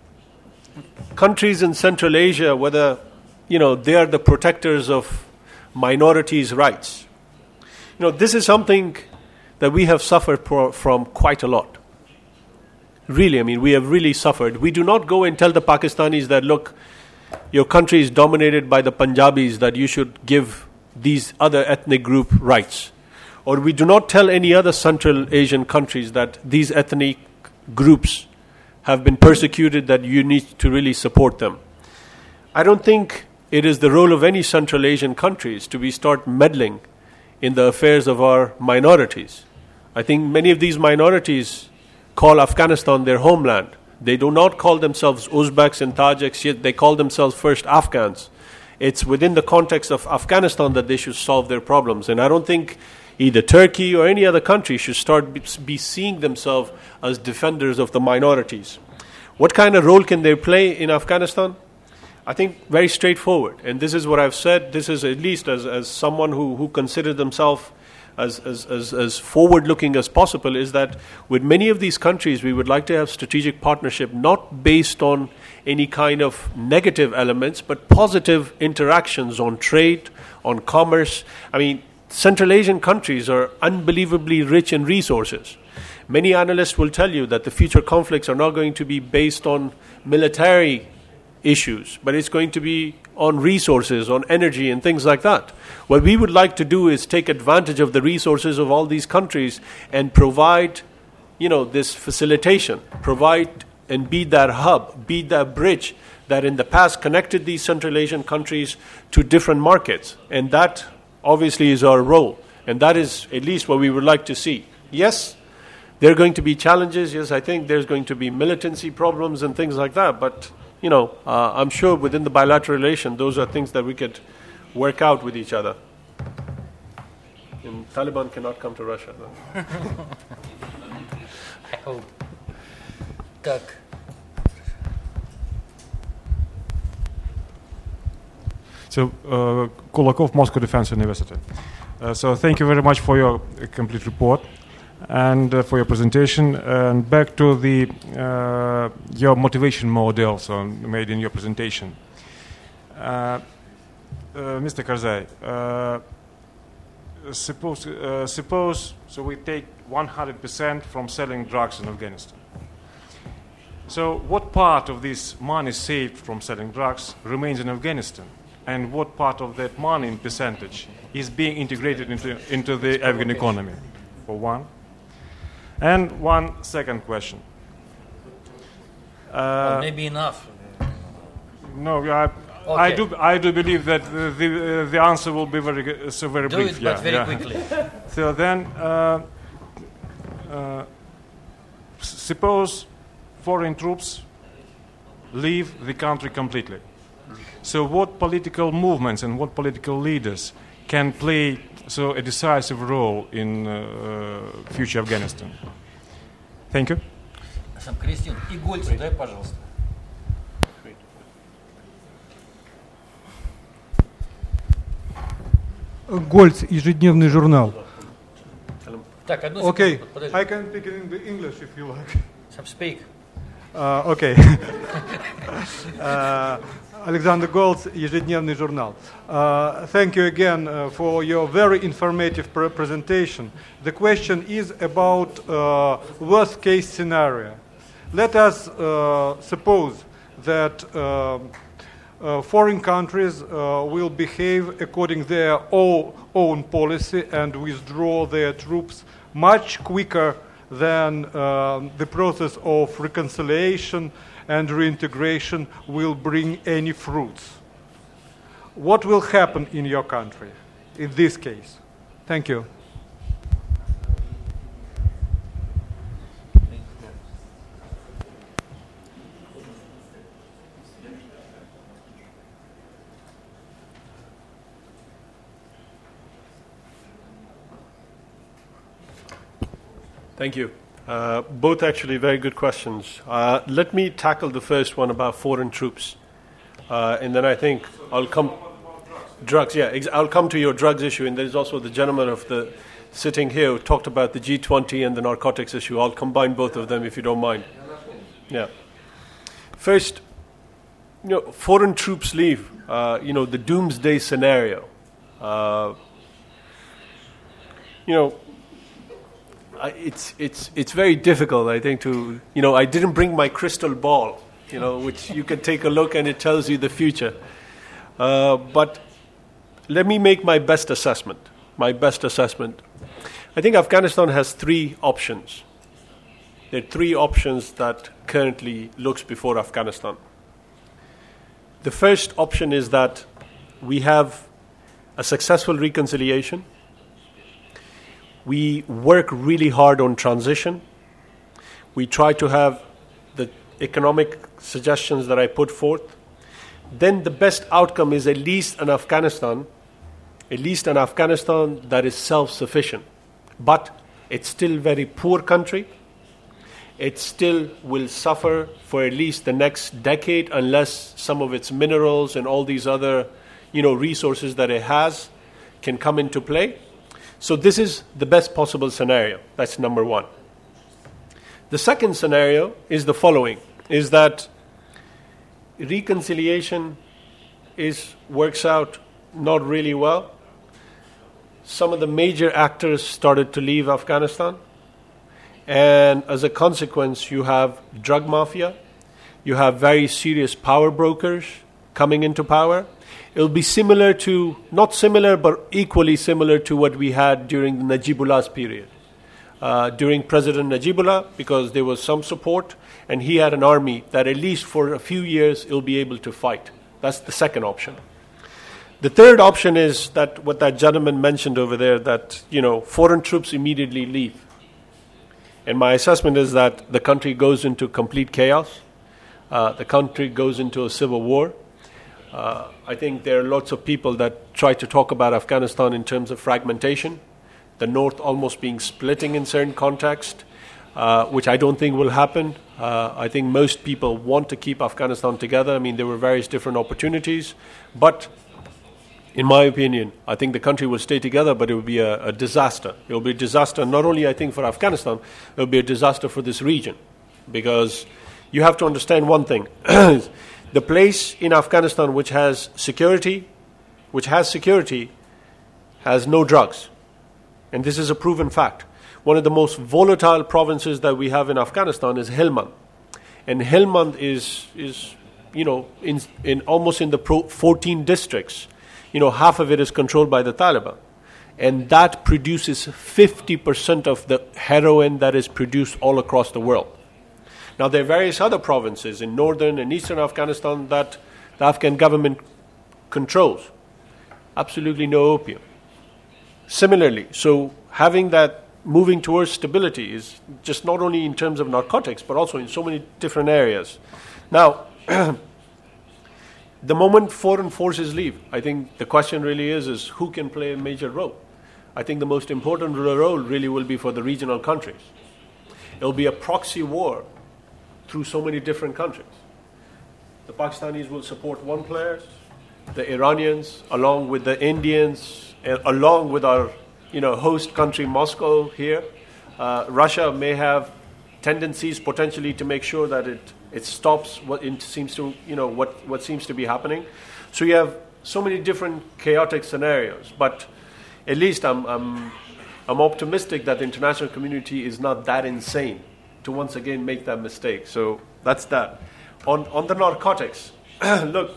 Speaker 2: countries in Central Asia, whether, you know, they are the protectors of minorities' rights. You know, this is something that we have suffered pro- from quite a lot. Really, I mean, we have really suffered. We do not go and tell the Pakistanis that, look, your country is dominated by the Punjabis, that you should give these other ethnic group rights. Or we do not tell any other Central Asian countries that these ethnic groups have been persecuted, that you need to really support them. I don't think it is the role of any Central Asian countries to be start meddling in the affairs of our minorities. I think many of these minorities call Afghanistan their homeland. They do not call themselves Uzbeks and Tajiks, yet they call themselves first Afghans. It's within the context of Afghanistan that they should solve their problems. And I don't think either Turkey or any other country should start be, be seeing themselves as defenders of the minorities. What kind of role can they play in Afghanistan? I think very straightforward. And this is what I've said. This is at least as, as someone who, who considers themselves as, as, as, as forward-looking as possible, is that with many of these countries, we would like to have strategic partnership, not based on any kind of negative elements, but positive interactions on trade, on commerce. I mean, Central Asian countries are unbelievably rich in resources. Many analysts will tell you that the future conflicts are not going to be based on military issues, but it's going to be on resources, on energy and things like that. What we would like to do is take advantage of the resources of all these countries and provide, you know, this facilitation, provide and be that hub, be that bridge that in the past connected these Central Asian countries to different markets. And that obviously is our role. And that is at least what we would like to see. Yes, there are going to be challenges. Yes, I think there's going to be militancy problems and things like that. But, you know, uh, I'm sure within the bilateral relation, those are things that we could work out with each other. And Taliban cannot come to Russia, though.
Speaker 3: I hope. Так.
Speaker 6: So, uh, Kulakov, Moscow Defense University. Uh, so, thank you very much for your uh, complete report and uh, for your presentation. And back to the uh, your motivation models on, made in your presentation. Uh, uh, Mister Karzai, uh, suppose uh, suppose so we take one hundred percent from selling drugs in Afghanistan. So, what part of this money saved from selling drugs remains in Afghanistan? And what part of that money in percentage is being integrated into, into the Afghan economy, for one? And one second question. Uh,
Speaker 3: well, maybe enough.
Speaker 6: No, I,
Speaker 3: okay.
Speaker 6: I do. I do believe that the the, uh, the answer will be very uh, so very
Speaker 3: do
Speaker 6: brief.
Speaker 3: it,
Speaker 6: yeah,
Speaker 3: but very
Speaker 6: yeah.
Speaker 3: quickly.
Speaker 6: So then, uh, uh, suppose foreign troops leave the country completely. So what political movements and what political leaders can play so a decisive role in uh, future Afghanistan? Thank you.
Speaker 3: Сам Кристин, и Гольцу дай, пожалуйста.
Speaker 11: Гольц, ежедневный журнал.
Speaker 3: Так, одну
Speaker 11: Okay,
Speaker 3: секунду, подожди.
Speaker 11: I can speak in English if you like.
Speaker 3: Сам speak.
Speaker 11: Uh, okay. uh, Alexander Goltz, ежедневный журнал. Uh, thank you again uh, for your very informative pre- presentation. The question is about uh, worst case scenario. Let us uh, suppose that uh, uh, foreign countries uh, will behave according their o- own policy and withdraw their troops much quicker than uh, the process of reconciliation and reintegration will bring any fruits. What will happen in your country in this case? Thank you.
Speaker 2: Thank you. Uh, both actually very good questions. Uh, let me tackle the first one about foreign troops. Uh, and then I think I'll come... Drugs, yeah. Ex- I'll come to your drugs issue. And there's also the gentleman of the sitting here who talked about the G twenty and the narcotics issue. I'll combine both of them if you don't mind. Yeah. First, you know, foreign troops leave. Uh, you know, the doomsday scenario. Uh, you know... I, it's it's it's very difficult, I think, to, you know, I didn't bring my crystal ball you know, which you can take a look and it tells you the future. Uh, but let me make my best assessment. My best assessment. I think Afghanistan has three options. There are three options that currently looks before Afghanistan. The first option is that we have a successful reconciliation. We work really hard on transition. We try to have the economic suggestions that I put forth. Then the best outcome is at least an Afghanistan, at least an Afghanistan that is self-sufficient. But it's still a very poor country. It still will suffer for at least the next decade unless some of its minerals and all these other, you know, resources that it has can come into play. So this is the best possible scenario. That's number one. The second scenario is the following, is that reconciliation is works out not really well. Some of the major actors started to leave Afghanistan. And as a consequence, you have drug mafia. You have very serious power brokers coming into power. It'll be similar to, not similar, but equally similar to what we had during Najibullah's period. Uh, during President Najibullah, because there was some support, and he had an army that at least for a few years he'll be able to fight. That's the second option. The third option is that what that gentleman mentioned over there, that, you know, foreign troops immediately leave. And my assessment is that the country goes into complete chaos. Uh, the country goes into a civil war. Uh, I think there are lots of people that try to talk about Afghanistan in terms of fragmentation, the North almost being splitting in certain context, uh, which I don't think will happen. Uh, I think most people want to keep Afghanistan together. I mean, there were various different opportunities, but in my opinion, I think the country will stay together, but it will be a, a disaster. It will be a disaster not only, I think, for Afghanistan, it will be a disaster for this region, because you have to understand one thing. The place in Afghanistan which has security, which has security, has no drugs. And this is a proven fact. One of the most volatile provinces that we have in Afghanistan is Helmand. And Helmand is, is you know, in, in almost in the pro fourteen districts. You know, half of it is controlled by the Taliban. And that produces fifty percent of the heroin that is produced all across the world. Now, there are various other provinces in northern and eastern Afghanistan that the Afghan government controls. Absolutely no opium. Similarly, so having that moving towards stability is just not only in terms of narcotics, but also in so many different areas. Now, the moment foreign forces leave, I think the question really is, is who can play a major role? I think the most important role really will be for the regional countries. It will be a proxy war through so many different countries. The Pakistanis will support one player, the Iranians, along with the Indians, uh, along with our, you know, host country Moscow here. Uh, Russia may have tendencies potentially to make sure that it it stops what it seems to, you know, what what seems to be happening. So you have so many different chaotic scenarios, but at least I'm I'm I'm optimistic that the international community is not that insane to once again make that mistake. So that's that. On on the narcotics, look,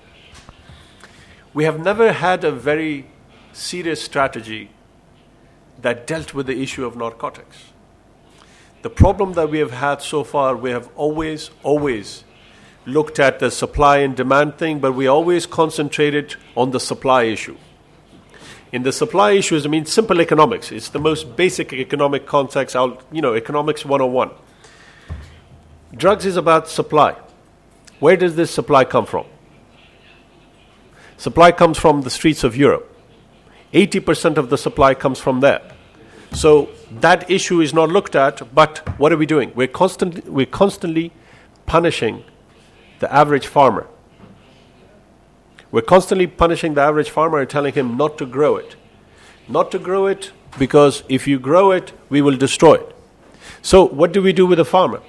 Speaker 2: we have never had a very serious strategy that dealt with the issue of narcotics. The problem that we have had so far, we have always, always looked at the supply and demand thing, but we always concentrated on the supply issue. In the supply issues, I mean, simple economics. It's the most basic economic context, I'll, you know, economics one oh one. Drugs is about supply. Where does this supply come from? Supply comes from the streets of Europe. eighty percent of the supply comes from there. So that issue is not looked at, but what are we doing? We're constantly, we're constantly punishing the average farmer. We're constantly punishing the average farmer and telling him not to grow it. Not to grow it because if you grow it, we will destroy it. So what do we do with the farmer?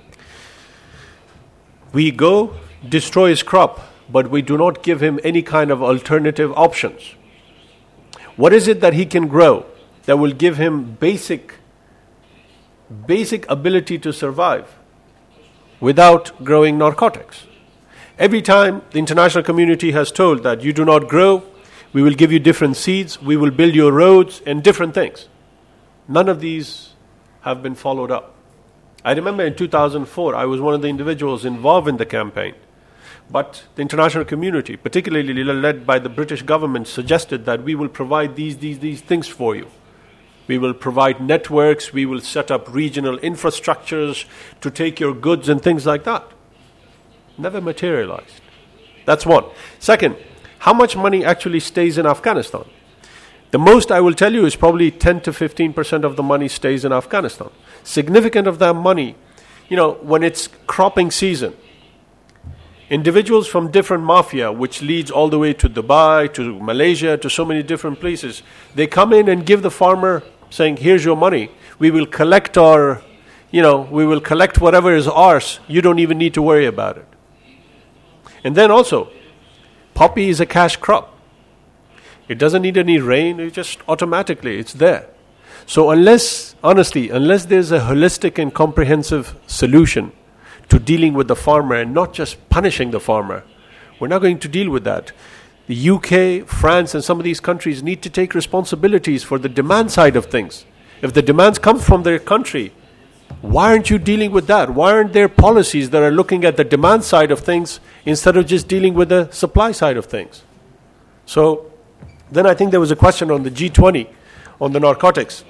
Speaker 2: We go destroy his crop, but we do not give him any kind of alternative options. What is it that he can grow that will give him basic, basic ability to survive? without growing narcotics. Every time the international community has told that you do not grow, we will give you different seeds, we will build your roads and different things. None of these have been followed up. I remember in two thousand four, I was one of the individuals involved in the campaign. But the international community, particularly led by the British government, suggested that we will provide these, these, these things for you. We will provide networks, we will set up regional infrastructures to take your goods and things like that. Never materialized. That's one. Second, how much money actually stays in Afghanistan? The most I will tell you is probably ten to fifteen percent of the money stays in Afghanistan. Significant of that money, you know, when it's cropping season, individuals from different mafia, which leads all the way to Dubai, to Malaysia, to so many different places, they come in and give the farmer saying, here's your money. We will collect our, you know, we will collect whatever is ours. You don't even need to worry about it. And then also, poppy is a cash crop. It doesn't need any rain. It just automatically, it's there. So unless, honestly, unless there's a holistic and comprehensive solution to dealing with the farmer and not just punishing the farmer, we're not going to deal with that. The U K, France, and some of these countries need to take responsibilities for the demand side of things. If the demands come from their country, why aren't you dealing with that? Why aren't there policies that are looking at the demand side of things instead of just dealing with the supply side of things? So then I think there was a question on the G twenty, on the narcotics.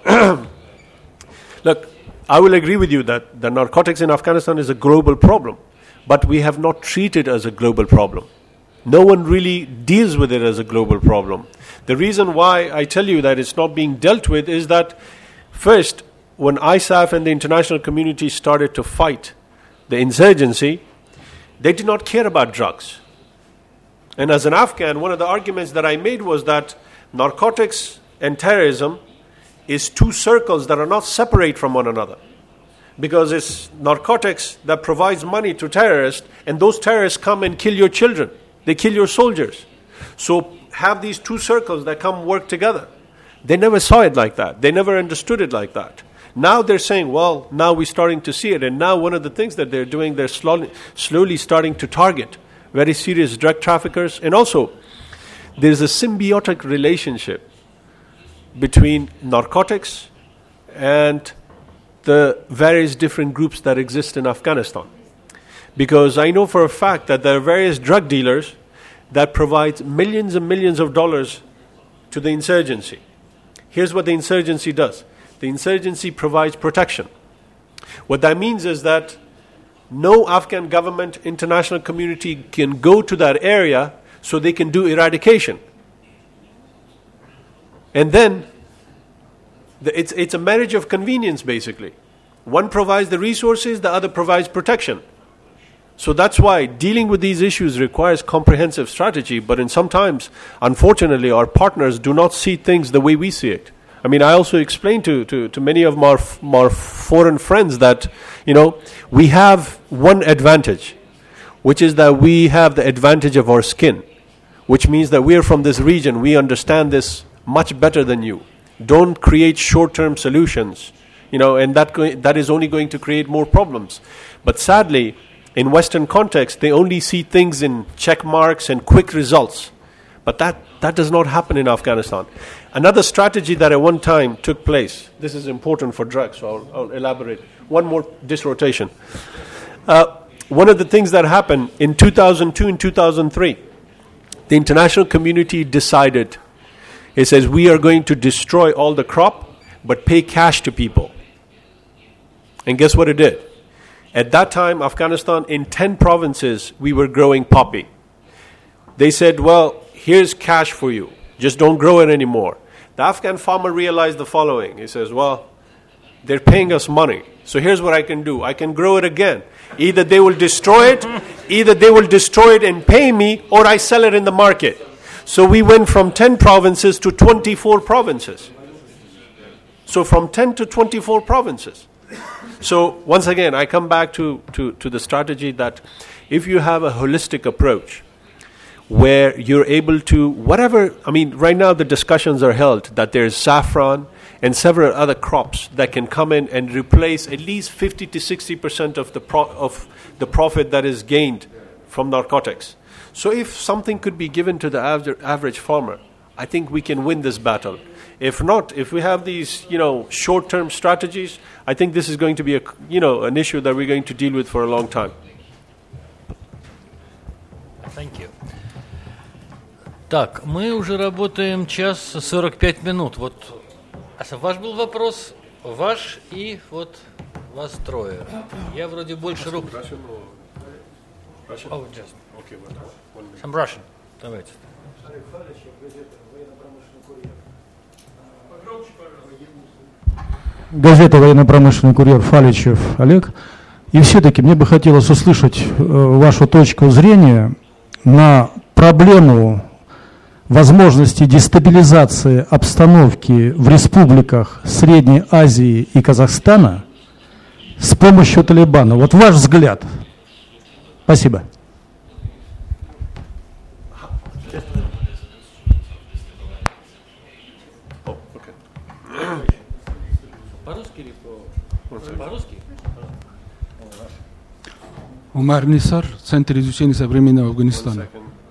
Speaker 2: Look, I will agree with you that the narcotics in Afghanistan is a global problem, but we have not treated it as a global problem. No one really deals with it as a global problem. The reason why I tell you that it's not being dealt with is that, first, when I S A F and the international community started to fight the insurgency, they did not care about drugs. And as an Afghan, one of the arguments that I made was that narcotics and terrorism is two circles that are not separate from one another. Because it's narcotics that provides money to terrorists, and those terrorists come and kill your children. They kill your soldiers. So have these two circles that come work together. They never saw it like that. They never understood it like that. Now they're saying, well, now we're starting to see it. And now one of the things that they're doing, they're slowly, slowly starting to target very serious drug traffickers. And also, there's a symbiotic relationship between narcotics and the various different groups that exist in Afghanistan. Because I know for a fact that there are various drug dealers that provide millions and millions of dollars to the insurgency. Here's what the insurgency does. The insurgency provides protection. What that means is that no Afghan government, international community can go to that area so they can do eradication. And then the, it's, it's a marriage of convenience, basically. One provides the resources, the other provides protection. So that's why dealing with these issues requires comprehensive strategy, but in sometimes, unfortunately, our partners do not see things the way we see it. I mean, I also explained to, to, to many of my, my foreign friends that, you know, we have one advantage, which is that we have the advantage of our skin, which means that we are from this region. We understand this much better than you. Don't create short-term solutions, you know, and that go- that is only going to create more problems. But sadly, in Western context, they only see things in check marks and quick results. But that, that does not happen in Afghanistan. Another strategy that at one time took place, this is important for drugs, so I'll, I'll elaborate. One more disrotation. Uh, one of the things that happened in two thousand two and two thousand three, the international community decided, it says, we are going to destroy all the crop, but pay cash to people. And guess what it did? At that time, Afghanistan, in ten provinces, we were growing poppy. They said, well, here's cash for you. Just don't grow it anymore. The Afghan farmer realized the following. He says, well, they're paying us money. So here's what I can do. I can grow it again. Either they will destroy it, either they will destroy it and pay me, or I sell it in the market. So we went from ten provinces to twenty-four provinces. So from ten to twenty-four provinces. So once again, I come back to, to, to the strategy that if you have a holistic approach where you're able to, whatever, I mean, right now the discussions are held that there's saffron and several other crops that can come in and replace at least fifty to sixty percent of the pro- of the profit that is gained from narcotics. So if something could be given to the aver- average farmer, I think we can win this battle. If not, if we have these, you know, short-term strategies, I think this is going to be a, you know, an issue that we're going to deal with for a long time.
Speaker 3: Thank you. Так, мы уже работаем час сорок пять минут. Вот, ваш был вопрос, ваш и вот вас трое. Я вроде больше рук. Oh, just.
Speaker 2: Okay,
Speaker 3: Some Russian. Давайте.
Speaker 12: Газета «Военно-промышленный курьер», Фаличев Олег. И все-таки мне бы хотелось услышать э, вашу точку зрения на проблему возможности дестабилизации обстановки в республиках Средней Азии и Казахстана с помощью Талибана. Вот ваш взгляд. Спасибо.
Speaker 3: По-русски или по... По-русски?
Speaker 13: Умар Нисар, Центр изучения современного Афганистана.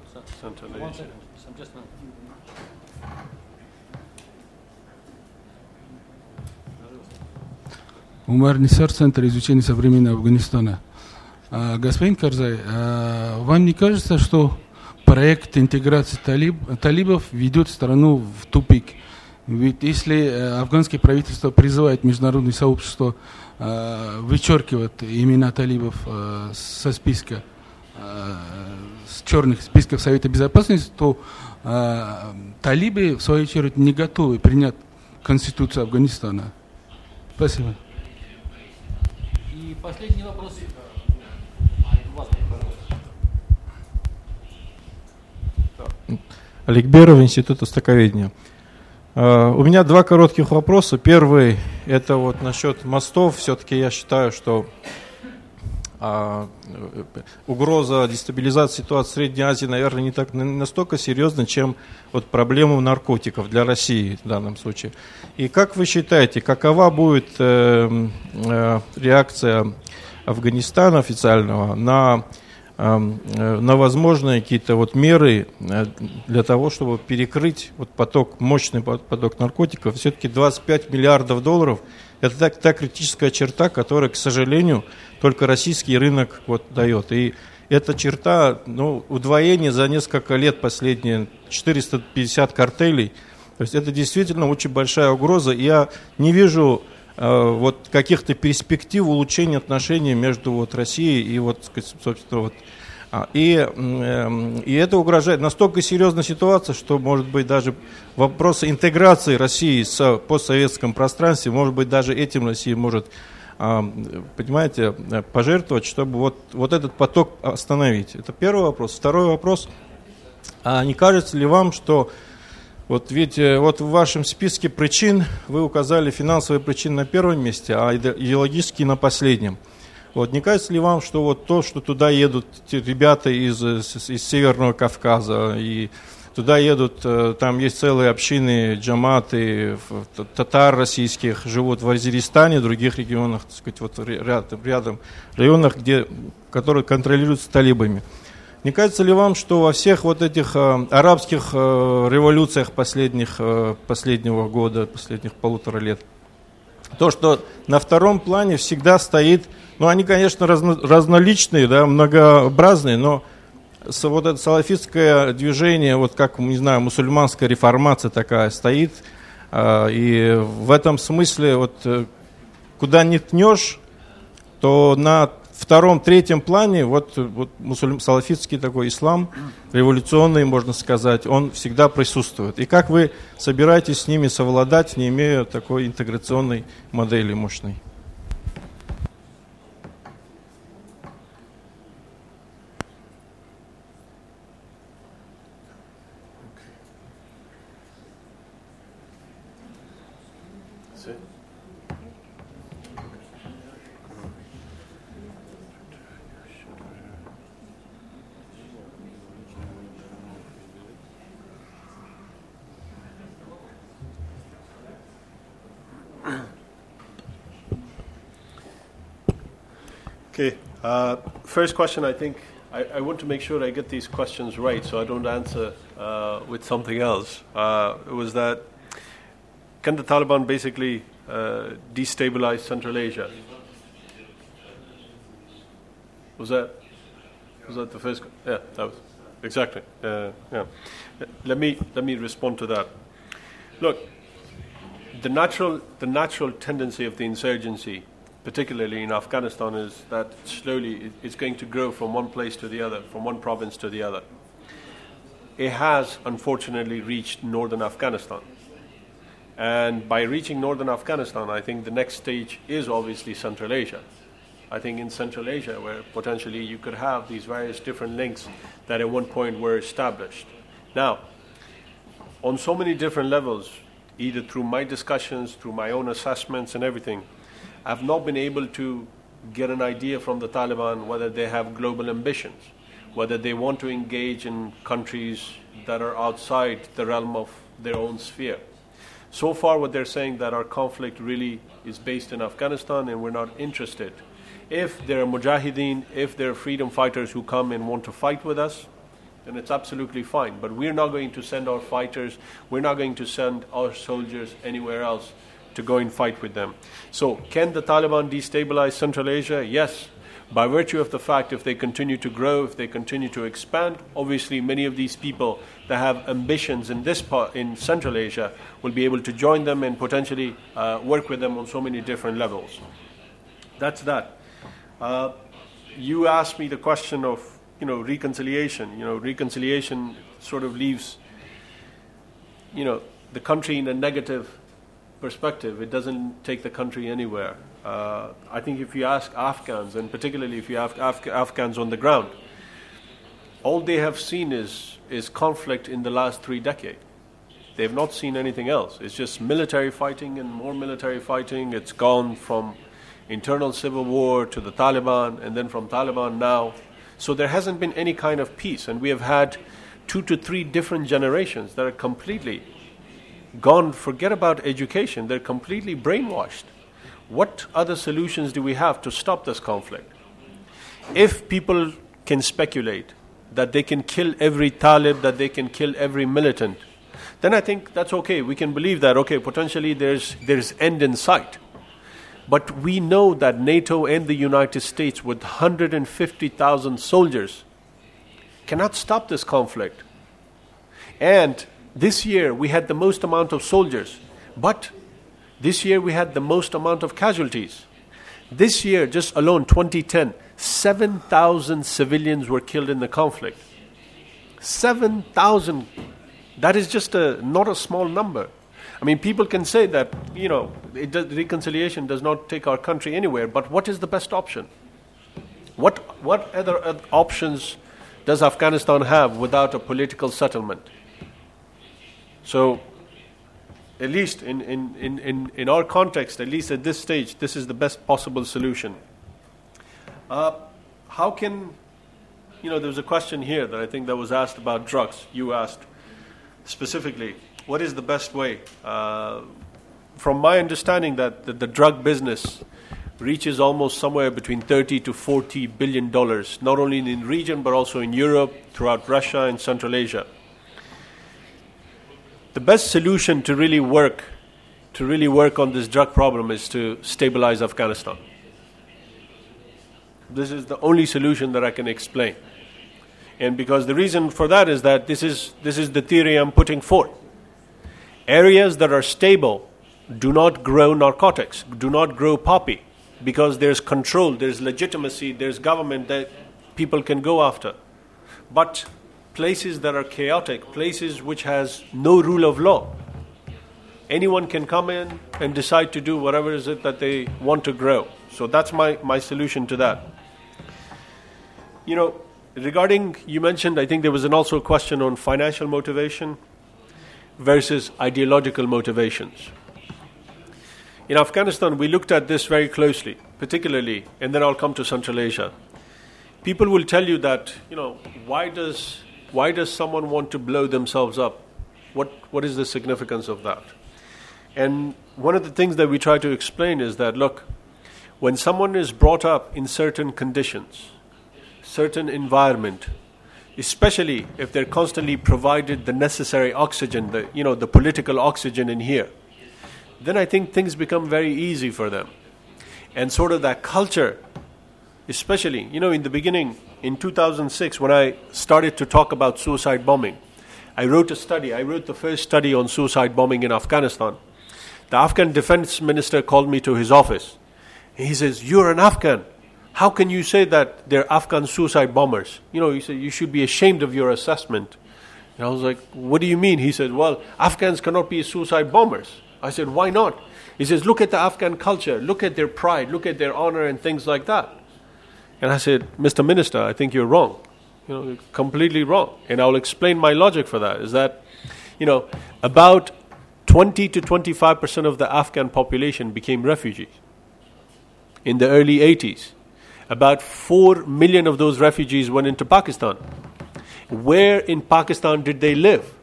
Speaker 13: Умар Нисар, Центр изучения современного Афганистана. А, господин Карзай, а, вам не кажется, что проект интеграции талиб, талибов ведет страну в тупик? Ведь если э, афганское правительство призывает международное сообщество э, вычеркивать имена талибов э, со списка, э, с черных списков Совета Безопасности, то э, талибы, в свою очередь, не готовы принять Конституцию Афганистана. Спасибо.
Speaker 3: И последний вопрос.
Speaker 14: Олег Беров, Институт Востоковедения. Uh, у меня два коротких вопроса. Первый – это вот насчет мостов. Все-таки я считаю, что uh, угроза дестабилизации ситуации в Средней Азии, наверное, не так не настолько серьезна, чем вот проблема наркотиков для России в данном случае. И как вы считаете, какова будет uh, uh, реакция Афганистана официального на на возможные какие-то вот меры для того, чтобы перекрыть вот поток, мощный поток наркотиков? Все-таки двадцать пять миллиардов долларов – это та, та критическая черта, которая, к сожалению, только российский рынок вот дает. И эта черта, ну, удвоение за несколько лет последние, четыреста пятьдесят картелей. То есть это действительно очень большая угроза. И я не вижу э, вот каких-то перспектив улучшения отношений между вот Россией и вот, собственно, вот. И, э, и это угрожает. Настолько серьезная ситуация, что, может быть, даже вопросы интеграции России с постсоветском пространстве, может быть, даже этим Россия может, э, понимаете, пожертвовать, чтобы вот, вот этот поток остановить. Это первый вопрос. Второй вопрос. А не кажется ли вам, что вот ведь вот в вашем списке причин вы указали финансовые причины на первом месте, а идеологические на последнем? Вот, не кажется ли вам, что вот то, что туда едут ребята из, из, из Северного Кавказа, и туда едут, там есть целые общины, джаматы, татар российских, живут в Азеристане, в других регионах, так сказать, вот рядом, рядом районах, где, которые контролируются талибами. Не кажется ли вам, что во всех вот этих э, арабских э, революциях последних, э, последнего года, последних полутора лет, то, что на втором плане всегда стоит, ну, они, конечно, разно, разноличные, да, многообразные, но с, вот это салафитское движение, вот как, не знаю, мусульманская реформация такая стоит, э, и в этом смысле, вот, э, куда ни ткнешь, то на втором, третьем плане, вот, вот мусульм, салафитский такой ислам, революционный, можно сказать, он всегда присутствует. И как вы собираетесь с ними совладать, не имея такой интеграционной модели мощной?
Speaker 2: Okay. Uh, first question, I think I, I want to make sure I get these questions right, so I don't answer uh, with something else. Uh, it was that can the Taliban basically uh, destabilize Central Asia? Was that was that the first? Yeah, that was exactly. Uh, yeah. Let me let me respond to that. Look, the natural the natural tendency of the insurgency, particularly in Afghanistan, is that slowly it's going to grow from one place to the other, from one province to the other. It has unfortunately reached northern Afghanistan. And by reaching northern Afghanistan, I think the next stage is obviously Central Asia. I think in Central Asia, where potentially you could have these various different links that at one point were established. Now, on so many different levels, either through my discussions, through my own assessments and everything, I've not been able to get an idea from the Taliban whether they have global ambitions, whether they want to engage in countries that are outside the realm of their own sphere. So far, what they're saying that our conflict really is based in Afghanistan and we're not interested. If there are mujahideen, if there are freedom fighters who come and want to fight with us, then it's absolutely fine. But we're not going to send our fighters, we're not going to send our soldiers anywhere else to go and fight with them. So, can the Taliban destabilize Central Asia? Yes. By virtue of the fact if they continue to grow, if they continue to expand, obviously many of these people that have ambitions in this part, in Central Asia, will be able to join them and potentially uh, work with them on so many different levels. That's that. Uh, you asked me the question of, you know, reconciliation. You know, reconciliation sort of leaves, you know, the country in a negative perspective. It doesn't take the country anywhere. Uh, I think if you ask Afghans, and particularly if you ask Af- Afghans on the ground, all they have seen is is conflict in the last three decades. They have not seen anything else. It's just military fighting and more military fighting. It's gone from internal civil war to the Taliban, and then from Taliban now. So there hasn't been any kind of peace, and we have had two to three different generations that are completely gone. Forget about education. They're completely brainwashed. What other solutions do we have to stop this conflict? If people can speculate that they can kill every Talib, that they can kill every militant, then I think that's okay. We can believe that, okay, potentially there's there's end in sight. But we know that NATO and the United States with one hundred fifty thousand soldiers cannot stop this conflict. And this year we had the most amount of soldiers, but this year we had the most amount of casualties. This year, just alone, twenty ten, seven thousand civilians were killed in the conflict. seven thousand. That is just a not a small number. I mean, people can say that, you know, it does, reconciliation does not take our country anywhere, but what is the best option? What what other uh, options does Afghanistan have without a political settlement? So, at least in, in, in, in, in our context, at least at this stage, this is the best possible solution. Uh, how can, you know, there was a question here that I think that was asked about drugs. You asked specifically, what is the best way? Uh, from my understanding that the, the drug business reaches almost somewhere between thirty to forty billion dollars, not only in the region, but also in Europe, throughout Russia and Central Asia. The best solution to really work, to really work on this drug problem is to stabilize Afghanistan. This is the only solution that I can explain. And because the reason for that is that this is this is the theory I'm putting forth. Areas that are stable do not grow narcotics, do not grow poppy, because there's control, there's legitimacy, there's government that people can go after. But places that are chaotic, places which has no rule of law, anyone can come in and decide to do whatever is it that they want to grow. So that's my, my solution to that. You know, regarding, you mentioned, I think there was an also a question on financial motivation versus ideological motivations. In Afghanistan, we looked at this very closely, particularly, and then I'll come to Central Asia. People will tell you that, you know, why does why does someone want to blow themselves up? What what is the significance of that? And one of the things that we try to explain is that, look, when someone is brought up in certain conditions, certain environment, especially if they're constantly provided the necessary oxygen, the, you know, the political oxygen in here, then I think things become very easy for them. And sort of that culture, especially, you know, in the beginning, in two thousand six, when I started to talk about suicide bombing, I wrote a study. I wrote the first study on suicide bombing in Afghanistan. The Afghan defense minister called me to his office. He says, "You're an Afghan. How can you say that they're Afghan suicide bombers? You know," he said, "you should be ashamed of your assessment." And I was like, "What do you mean?" He said, "Well, Afghans cannot be suicide bombers." I said, "Why not?" He says, "Look at the Afghan culture. Look at their pride. Look at their honor and things like that." And I said, "Mister Minister, I think you're wrong. You know, you're completely wrong." And I'll explain my logic for that. Is that, you know, about twenty to twenty-five percent of the Afghan population became refugees in the early eighties. About four million of those refugees went into Pakistan. Where in Pakistan did they live?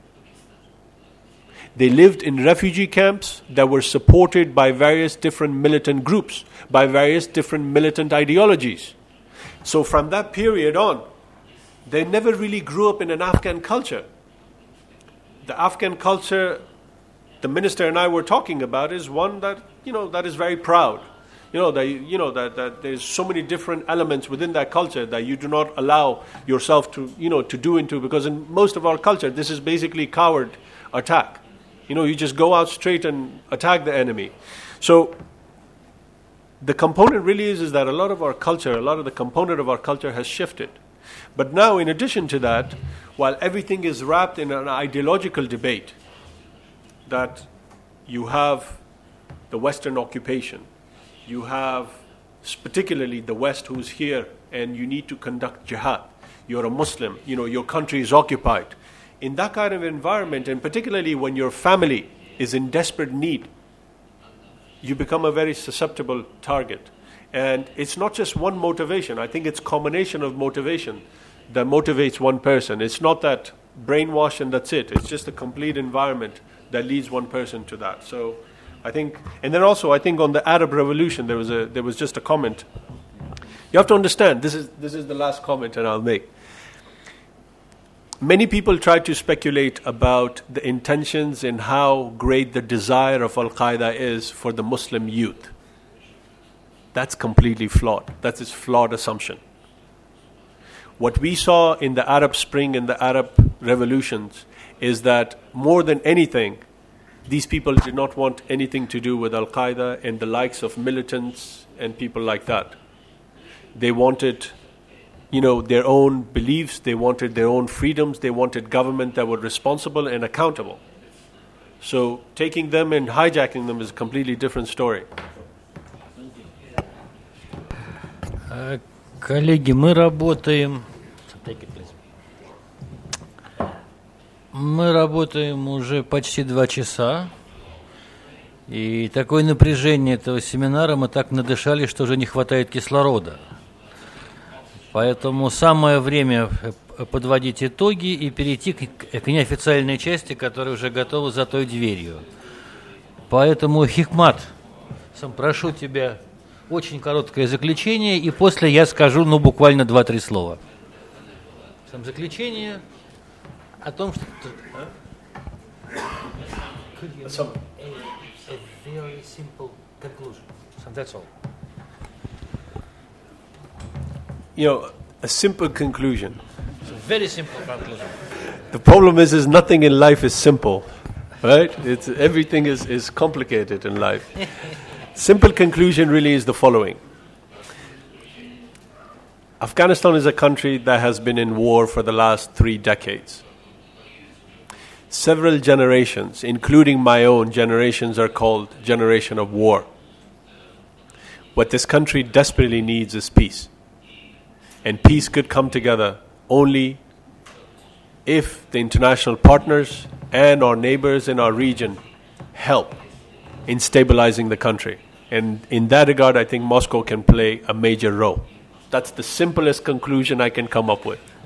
Speaker 2: They lived in refugee camps that were supported by various different militant groups, by various different militant ideologies. So from that period on, they never really grew up in an Afghan culture. The Afghan culture the minister and I were talking about is one that, you know, that is very proud. You know, that, you know that, that there's so many different elements within that culture that you do not allow yourself to, you know, to do into, because in most of our culture, this is basically coward attack. You know, you just go out straight and attack the enemy. So the component really is, is that a lot of our culture, a lot of the component of our culture has shifted. But now, in addition to that, while everything is wrapped in an ideological debate, that you have the Western occupation, you have particularly the West who's here and you need to conduct jihad. You're a Muslim, you know, your country is occupied. In that kind of environment, and particularly when your family is in desperate need, you become a very susceptible target. And it's not just one motivation. I think it's a combination of motivation that motivates one person. It's not that brainwash and that's it. It's just a complete environment that leads one person to that. So I think, and then also I think on the Arab Revolution, there was a there was just a comment. You have to understand, this is this is the last comment and I'll make. Many people try to speculate about the intentions and how great the desire of Al-Qaeda is for the Muslim youth. That's completely flawed. That's its flawed assumption. What we saw in the Arab Spring and the Arab revolutions is that more than anything, these people did not want anything to do with Al-Qaeda and the likes of militants and people like that. They wanted, you know, their own beliefs, they wanted their own freedoms, they wanted government that were responsible and accountable. So taking them and hijacking them is a completely different story.
Speaker 3: Коллеги, мы работаем... Мы работаем уже почти два часа, и такое напряжение этого семинара, мы так надышали, что уже не хватает кислорода. Поэтому самое время подводить итоги и перейти к, к неофициальной части, которая уже готова за той дверью. Поэтому, Хикмат, сам прошу тебя, очень короткое заключение, и после я скажу, ну, буквально два-три слова. Сам заключение... О том, что... Some, a, a very simple conclusion. So that's all.
Speaker 2: You know, a simple conclusion.
Speaker 3: It's a very simple conclusion.
Speaker 2: The problem is, is nothing in life is simple, right? It's, everything is, is complicated in life. Simple conclusion really is the following. Afghanistan is a country that has been in war for the last three decades. Several generations, including my own generations, are called generation of war. What this country desperately needs is peace. And peace could come together only if the international partners and our neighbors in our region help in stabilizing the country. And in that regard, I think Moscow can play a major role. That's the simplest conclusion I can come up with.